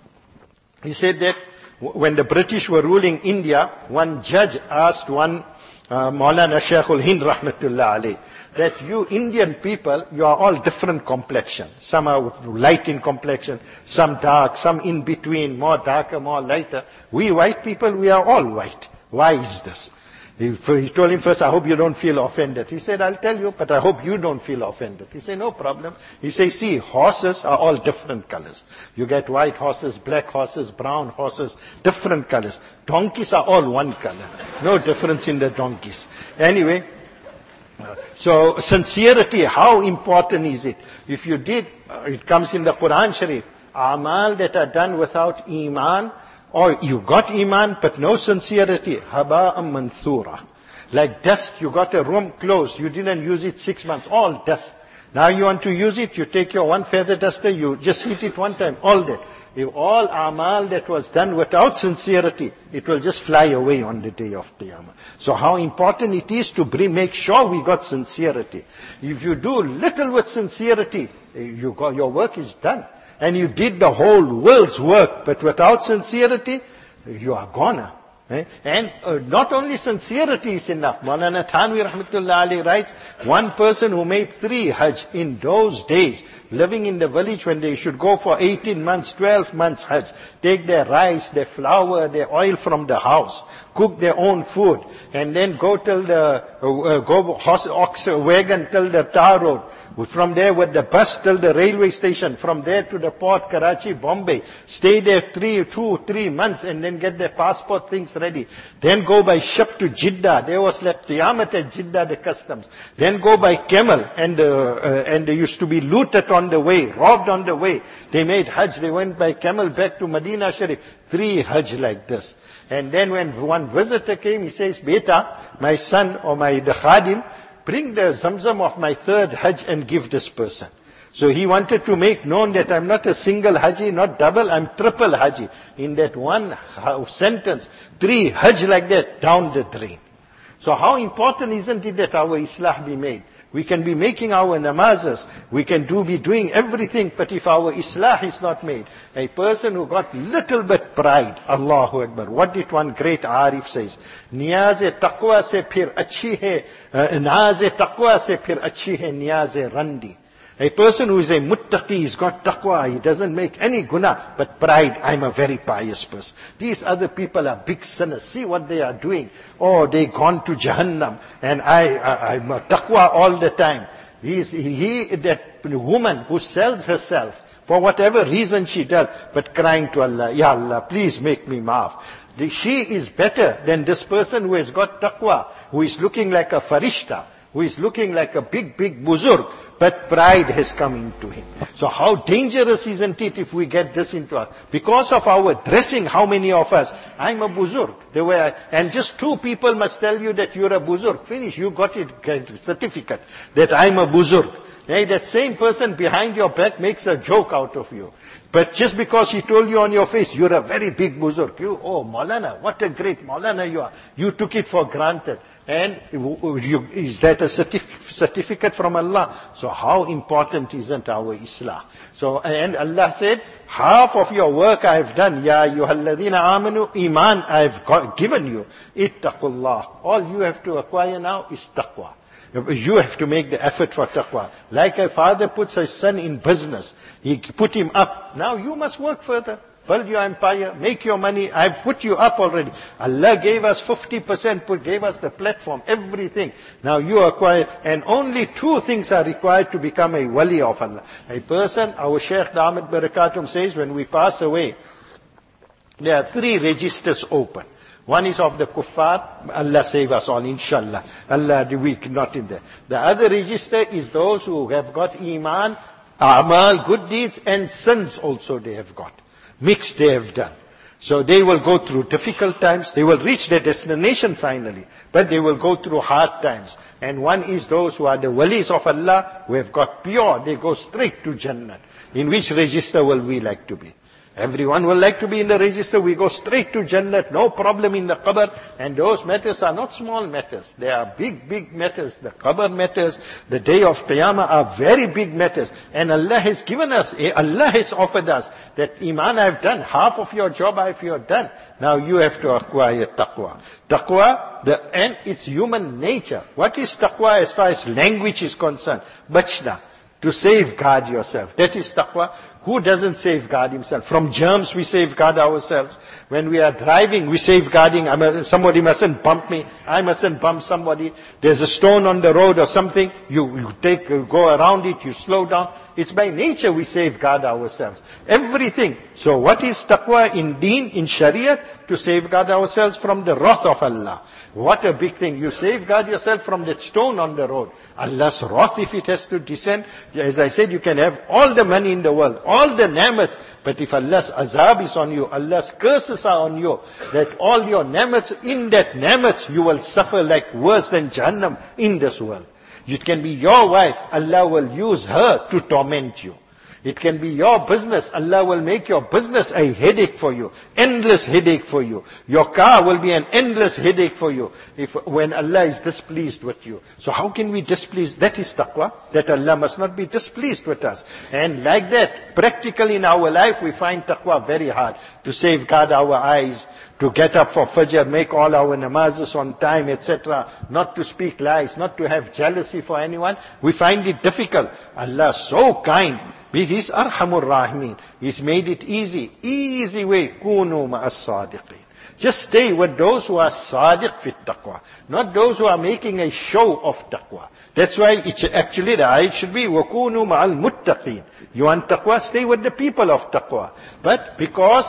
He said that when the British were ruling India, one judge asked one uh, Maulana Shaykhul Hind Rahmatullah alayh, that you Indian people, you are all different complexion. Some are light in complexion, some dark, some in between, more darker, more lighter. We white people, we are all white. Why is this? He, he told him first, I hope you don't feel offended. He said, I'll tell you, but I hope you don't feel offended. He said, no problem. He said, see, horses are all different colors. You get white horses, black horses, brown horses, different colors. Donkeys are all one color. No difference in the donkeys. Anyway, so sincerity, how important is it? If you did, it comes in the Quran Sharif, amal that are done without iman, or you got iman but no sincerity, haba'am mansura. Like dust, you got a room closed, you didn't use it six months, all dust. Now you want to use it, you take your one feather duster, you just hit it one time, all that. If all amal that was done without sincerity, it will just fly away on the day of Qiyamah. So how important it is to bring, make sure we got sincerity. If you do little with sincerity, you got, your work is done. And you did the whole world's work, but without sincerity, you are gone. Eh? And uh, not only sincerity is enough. Maulana Thanvi Rahmatullah Ali writes, one person who made three Hajj in those days, living in the village when they should go for eighteen months, twelve months Hajj, take their rice, their flour, their oil from the house, cook their own food, and then go till the, uh, go horse, ox wagon till the tar road, from there with the bus till the railway station, from there to the port, Karachi, Bombay, stay there three, two, three months and then get their passport things ready. Then go by ship to Jeddah. There was left Qiyamah at Jeddah, the customs. Then go by camel, and uh, uh, and they used to be looted on the way, robbed on the way. They made Hajj, they went by camel back to Medina Sharif. Three Hajj like this. And then when one visitor came, he says, Beta, my son or my the Khadim, bring the Zamzam of my third Hajj and give this person. So he wanted to make known that I'm not a single Haji, not double, I'm triple Haji. In that one sentence, three Hajj like that, down the drain. So how important isn't it that our Islah be made? We can be making our namazes, we can do be doing everything, but if our Islah is not made, a person who got little bit pride, Allahu Akbar. What did one great Arif says? Niyaz-e taqwa se phir achhi hai, naz-e taqwa se phir achhi hai, niyaz-e randi. A person who is a muttaqi, he's got taqwa, he doesn't make any guna, but pride, I'm a very pious person. These other people are big sinners, see what they are doing. Oh, they gone to Jahannam, and I, I I'm a taqwa all the time. He is, he, that woman who sells herself, for whatever reason she does, but crying to Allah, Ya Allah, please make me maaf. She is better than this person who has got taqwa, who is looking like a farishta, who is looking like a big, big buzurg, but pride has come into him. So how dangerous isn't it if we get this into us? Because of our dressing, how many of us, I'm a buzurg. They were, and just two people must tell you that you're a buzurg. Finish, you got it, get a certificate that I'm a buzurg. Hey, that same person behind your back makes a joke out of you. But just because he told you on your face, you're a very big buzurg. You, oh Maulana, what a great Maulana you are. You took it for granted. And you, is that a certif- certificate from Allah? So how important isn't our Islah? So, and Allah said, half of your work I have done. Ya ayyuhalladhina amanu, iman I have got, given you. Ittaqullah. All you have to acquire now is taqwa. You have to make the effort for taqwa. Like a father puts his son in business. He put him up. Now you must work further. Build your empire, make your money. I've put you up already. Allah gave us fifty percent, put, gave us the platform, everything. Now you acquire, and only two things are required to become a wali of Allah. A person, our Shaykh Damat Barakatum says, when we pass away, there are three registers open. One is of the kuffar, Allah save us all, inshallah. Allah, the weak, not in there. The other register is those who have got iman, amal, good deeds, and sins also they have got. Mixed they have done. So they will go through difficult times. They will reach their destination finally. But they will go through hard times. And one is those who are the walis of Allah, who have got pure. They go straight to Jannah. In which register will we like to be? Everyone will like to be in the register. We go straight to Jannah, no problem in the qabr. And those matters are not small matters. They are big, big matters. The qabr matters, the day of Qiyamah are very big matters. And Allah has given us, Allah has offered us that iman I've done, half of your job I've done. Now you have to acquire taqwa. Taqwa, the, and it's human nature. What is taqwa as far as language is concerned? Bachna. To safeguard yourself. That is taqwa. Who doesn't safeguard himself? From germs we safeguard ourselves. When we are driving, we safeguarding. I mean, somebody mustn't bump me. I mustn't bump somebody. There's a stone on the road or something. You, you take, you go around it, you slow down. It's by nature we safeguard ourselves. Everything. So what is taqwa in deen, in shariat? To safeguard ourselves from the wrath of Allah. What a big thing. You safeguard yourself from that stone on the road. Allah's wrath, if it has to descend. As I said, you can have all the money in the world, all the ni'mat, but if Allah's azab is on you, Allah's curses are on you, that all your ni'mats, in that ni'mats, you will suffer like worse than Jahannam in this world. It can be your wife, Allah will use her to torment you. It can be your business. Allah will make your business a headache for you. Endless headache for you. Your car will be an endless headache for you if when Allah is displeased with you. So how can we displease? That is taqwa. That Allah must not be displeased with us. And like that, practically in our life, we find taqwa very hard. To safeguard our eyes, to get up for fajr, make all our namazes on time, et cetera. Not to speak lies, not to have jealousy for anyone. We find it difficult. Allah is so kind. He's Arhamur Rahimin. He's made it easy. Easy way. Kunu ma'as sadiqin. Just stay with those who are sadiq fit taqwa. Not those who are making a show of taqwa. That's why it's actually the ayat should be wakunu ma'al muttaqin. You want taqwa? Stay with the people of taqwa. But because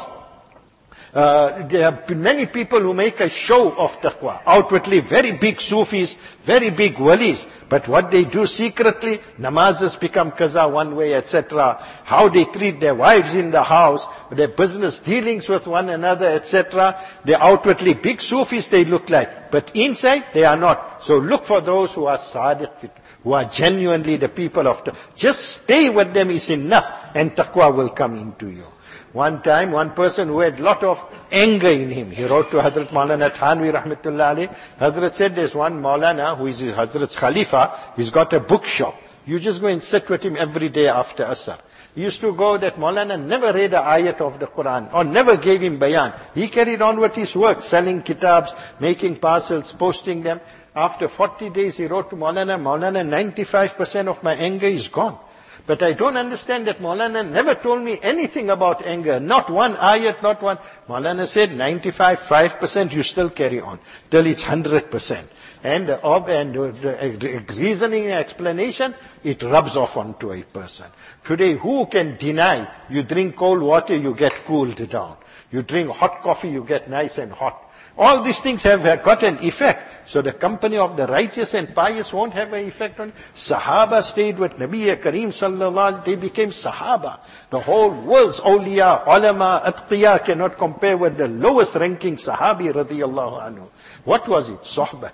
Uh, there have been many people who make a show of taqwa. Outwardly, very big Sufis, very big walis. But what they do secretly, namazes become qaza one way, et cetera. How they treat their wives in the house, their business dealings with one another, et cetera. They're outwardly big Sufis, they look like. But inside, they are not. So look for those who are sadiq, who are genuinely the people of taqwa. Just stay with them is enough, and taqwa will come into you. One time, one person who had lot of anger in him, he wrote to Hazrat Maulana Thanvi Rahmatullah alayh. Hazrat said, there's one Maulana who is Hazrat's Khalifa, he's got a bookshop. You just go and sit with him every day after Asr. He used to go that Maulana never read a ayat of the Quran, or never gave him bayan. He carried on with his work, selling kitabs, making parcels, posting them. After forty days, he wrote to Maulana, Maulana, ninety-five percent of my anger is gone. But I don't understand that Maulana never told me anything about anger. Not one ayat, not one. Maulana said ninety-five, five percent you still carry on. Till it's one hundred percent. And the, and the reasoning and explanation, it rubs off onto a person. Today, who can deny you drink cold water, you get cooled down. You drink hot coffee, you get nice and hot. All these things have got an effect. So the company of the righteous and pious won't have an effect on. Sahaba stayed with Nabi Kareem sallallahu alaihi wasallam. They became Sahaba. The whole world's awliya, ulama, atqiya cannot compare with the lowest ranking Sahabi radiyallahu anhu. What was it? Sohbat.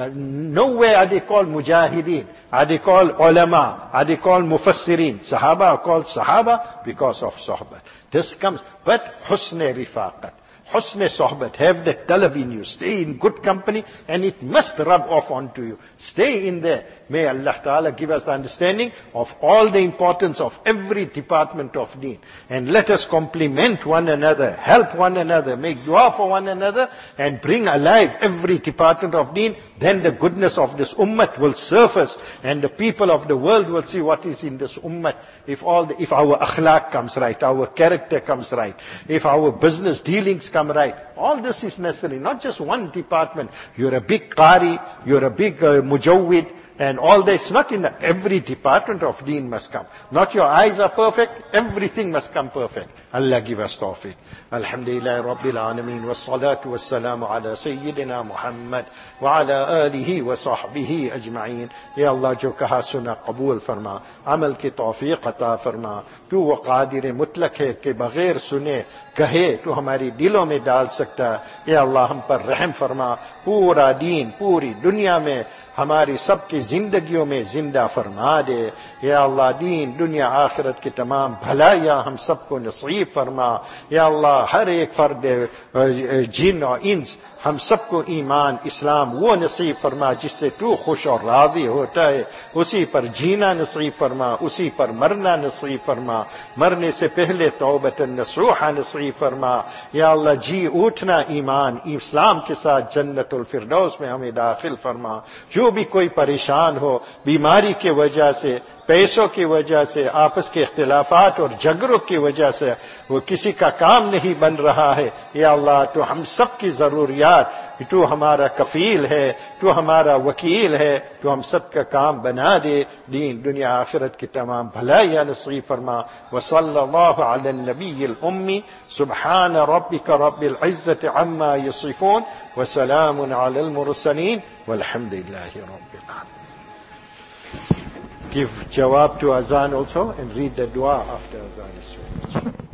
Nowhere are they called mujahideen. Are they called ulama? Are they called mufassirin? Sahaba are called Sahaba because of sohbat. This comes, but husn rifaqat. Husn sohbat, have that talab in you. Stay in good company and it must rub off onto you. Stay in there. May Allah Ta'ala give us the understanding of all the importance of every department of deen. And let us compliment one another, help one another, make dua for one another and bring alive every department of deen. Then the goodness of this ummah will surface and the people of the world will see what is in this ummah. If all the, if our akhlaq comes right, our character comes right, if our business dealings come right, all this is necessary, not just one department. You're a big qari, you're a big uh, mujawwid, and all this, not in the, every department of deen must come. Not your eyes are perfect, everything must come perfect. Allah give us tawfiq. Alhamdulillah Rabbil Alameen, wa salatu wa salamu ala Sayyidina Muhammad, wa ala alihi wa sahbihi ajma'in. Ya Allah, jo kaha suna qabul farma, amal ki tawfiq ata farma. Tu wo qadir mutlaq hai, ke baghair sune, kahe, tu hamari dilon mein dal sakta. Ya Allah, hum par rahm farma. Pura deen, puri dunya mein, हमारी सबकी जिंदगियों में जिंदा फरमा दे। या अल्लाह दीन दुनिया आखिरत की तमाम भलाइयां हम सबको नसीब फरमा। या अल्लाह हर एक फर्द जिन और इंस हम सबको ईमान इस्लाम वो नसीब फरमा जिससे तू खुश और राजी होता है। उसी पर जीना नसीब फरमा, उसी पर मरना नसीब फरमा, मरने से पहले तौबतन नसूहा नसीब फरमा। या अल्लाह जी उठना ईमान इस्लाम के साथ जन्नतुल फिरदौस में हमें दाखिल फरमा। जो भी कोई परेशान نقصان ہو، بیماری کی وجہ سے، پیسوں کی وجہ سے، آپس کے اختلافات اور جھگڑوں کی وجہ سے وہ کسی کا کام نہیں بن رہا ہے، یا اللہ تو ہم سب کی ضروریات، تو ہمارا کفیل ہے، تو ہمارا وکیل ہے، تو ہم سب کا کام بنا دے، دین دنیا آخرت کی تمام بھلائیاں نصیب فرما۔ وصلی اللہ علی النبی الامی، سبحان ربک رب العزت عما یصفون، وسلام علی المرسلین، والحمد للہ رب العالمین۔ Give jawab to azan also and read the dua after azan as well.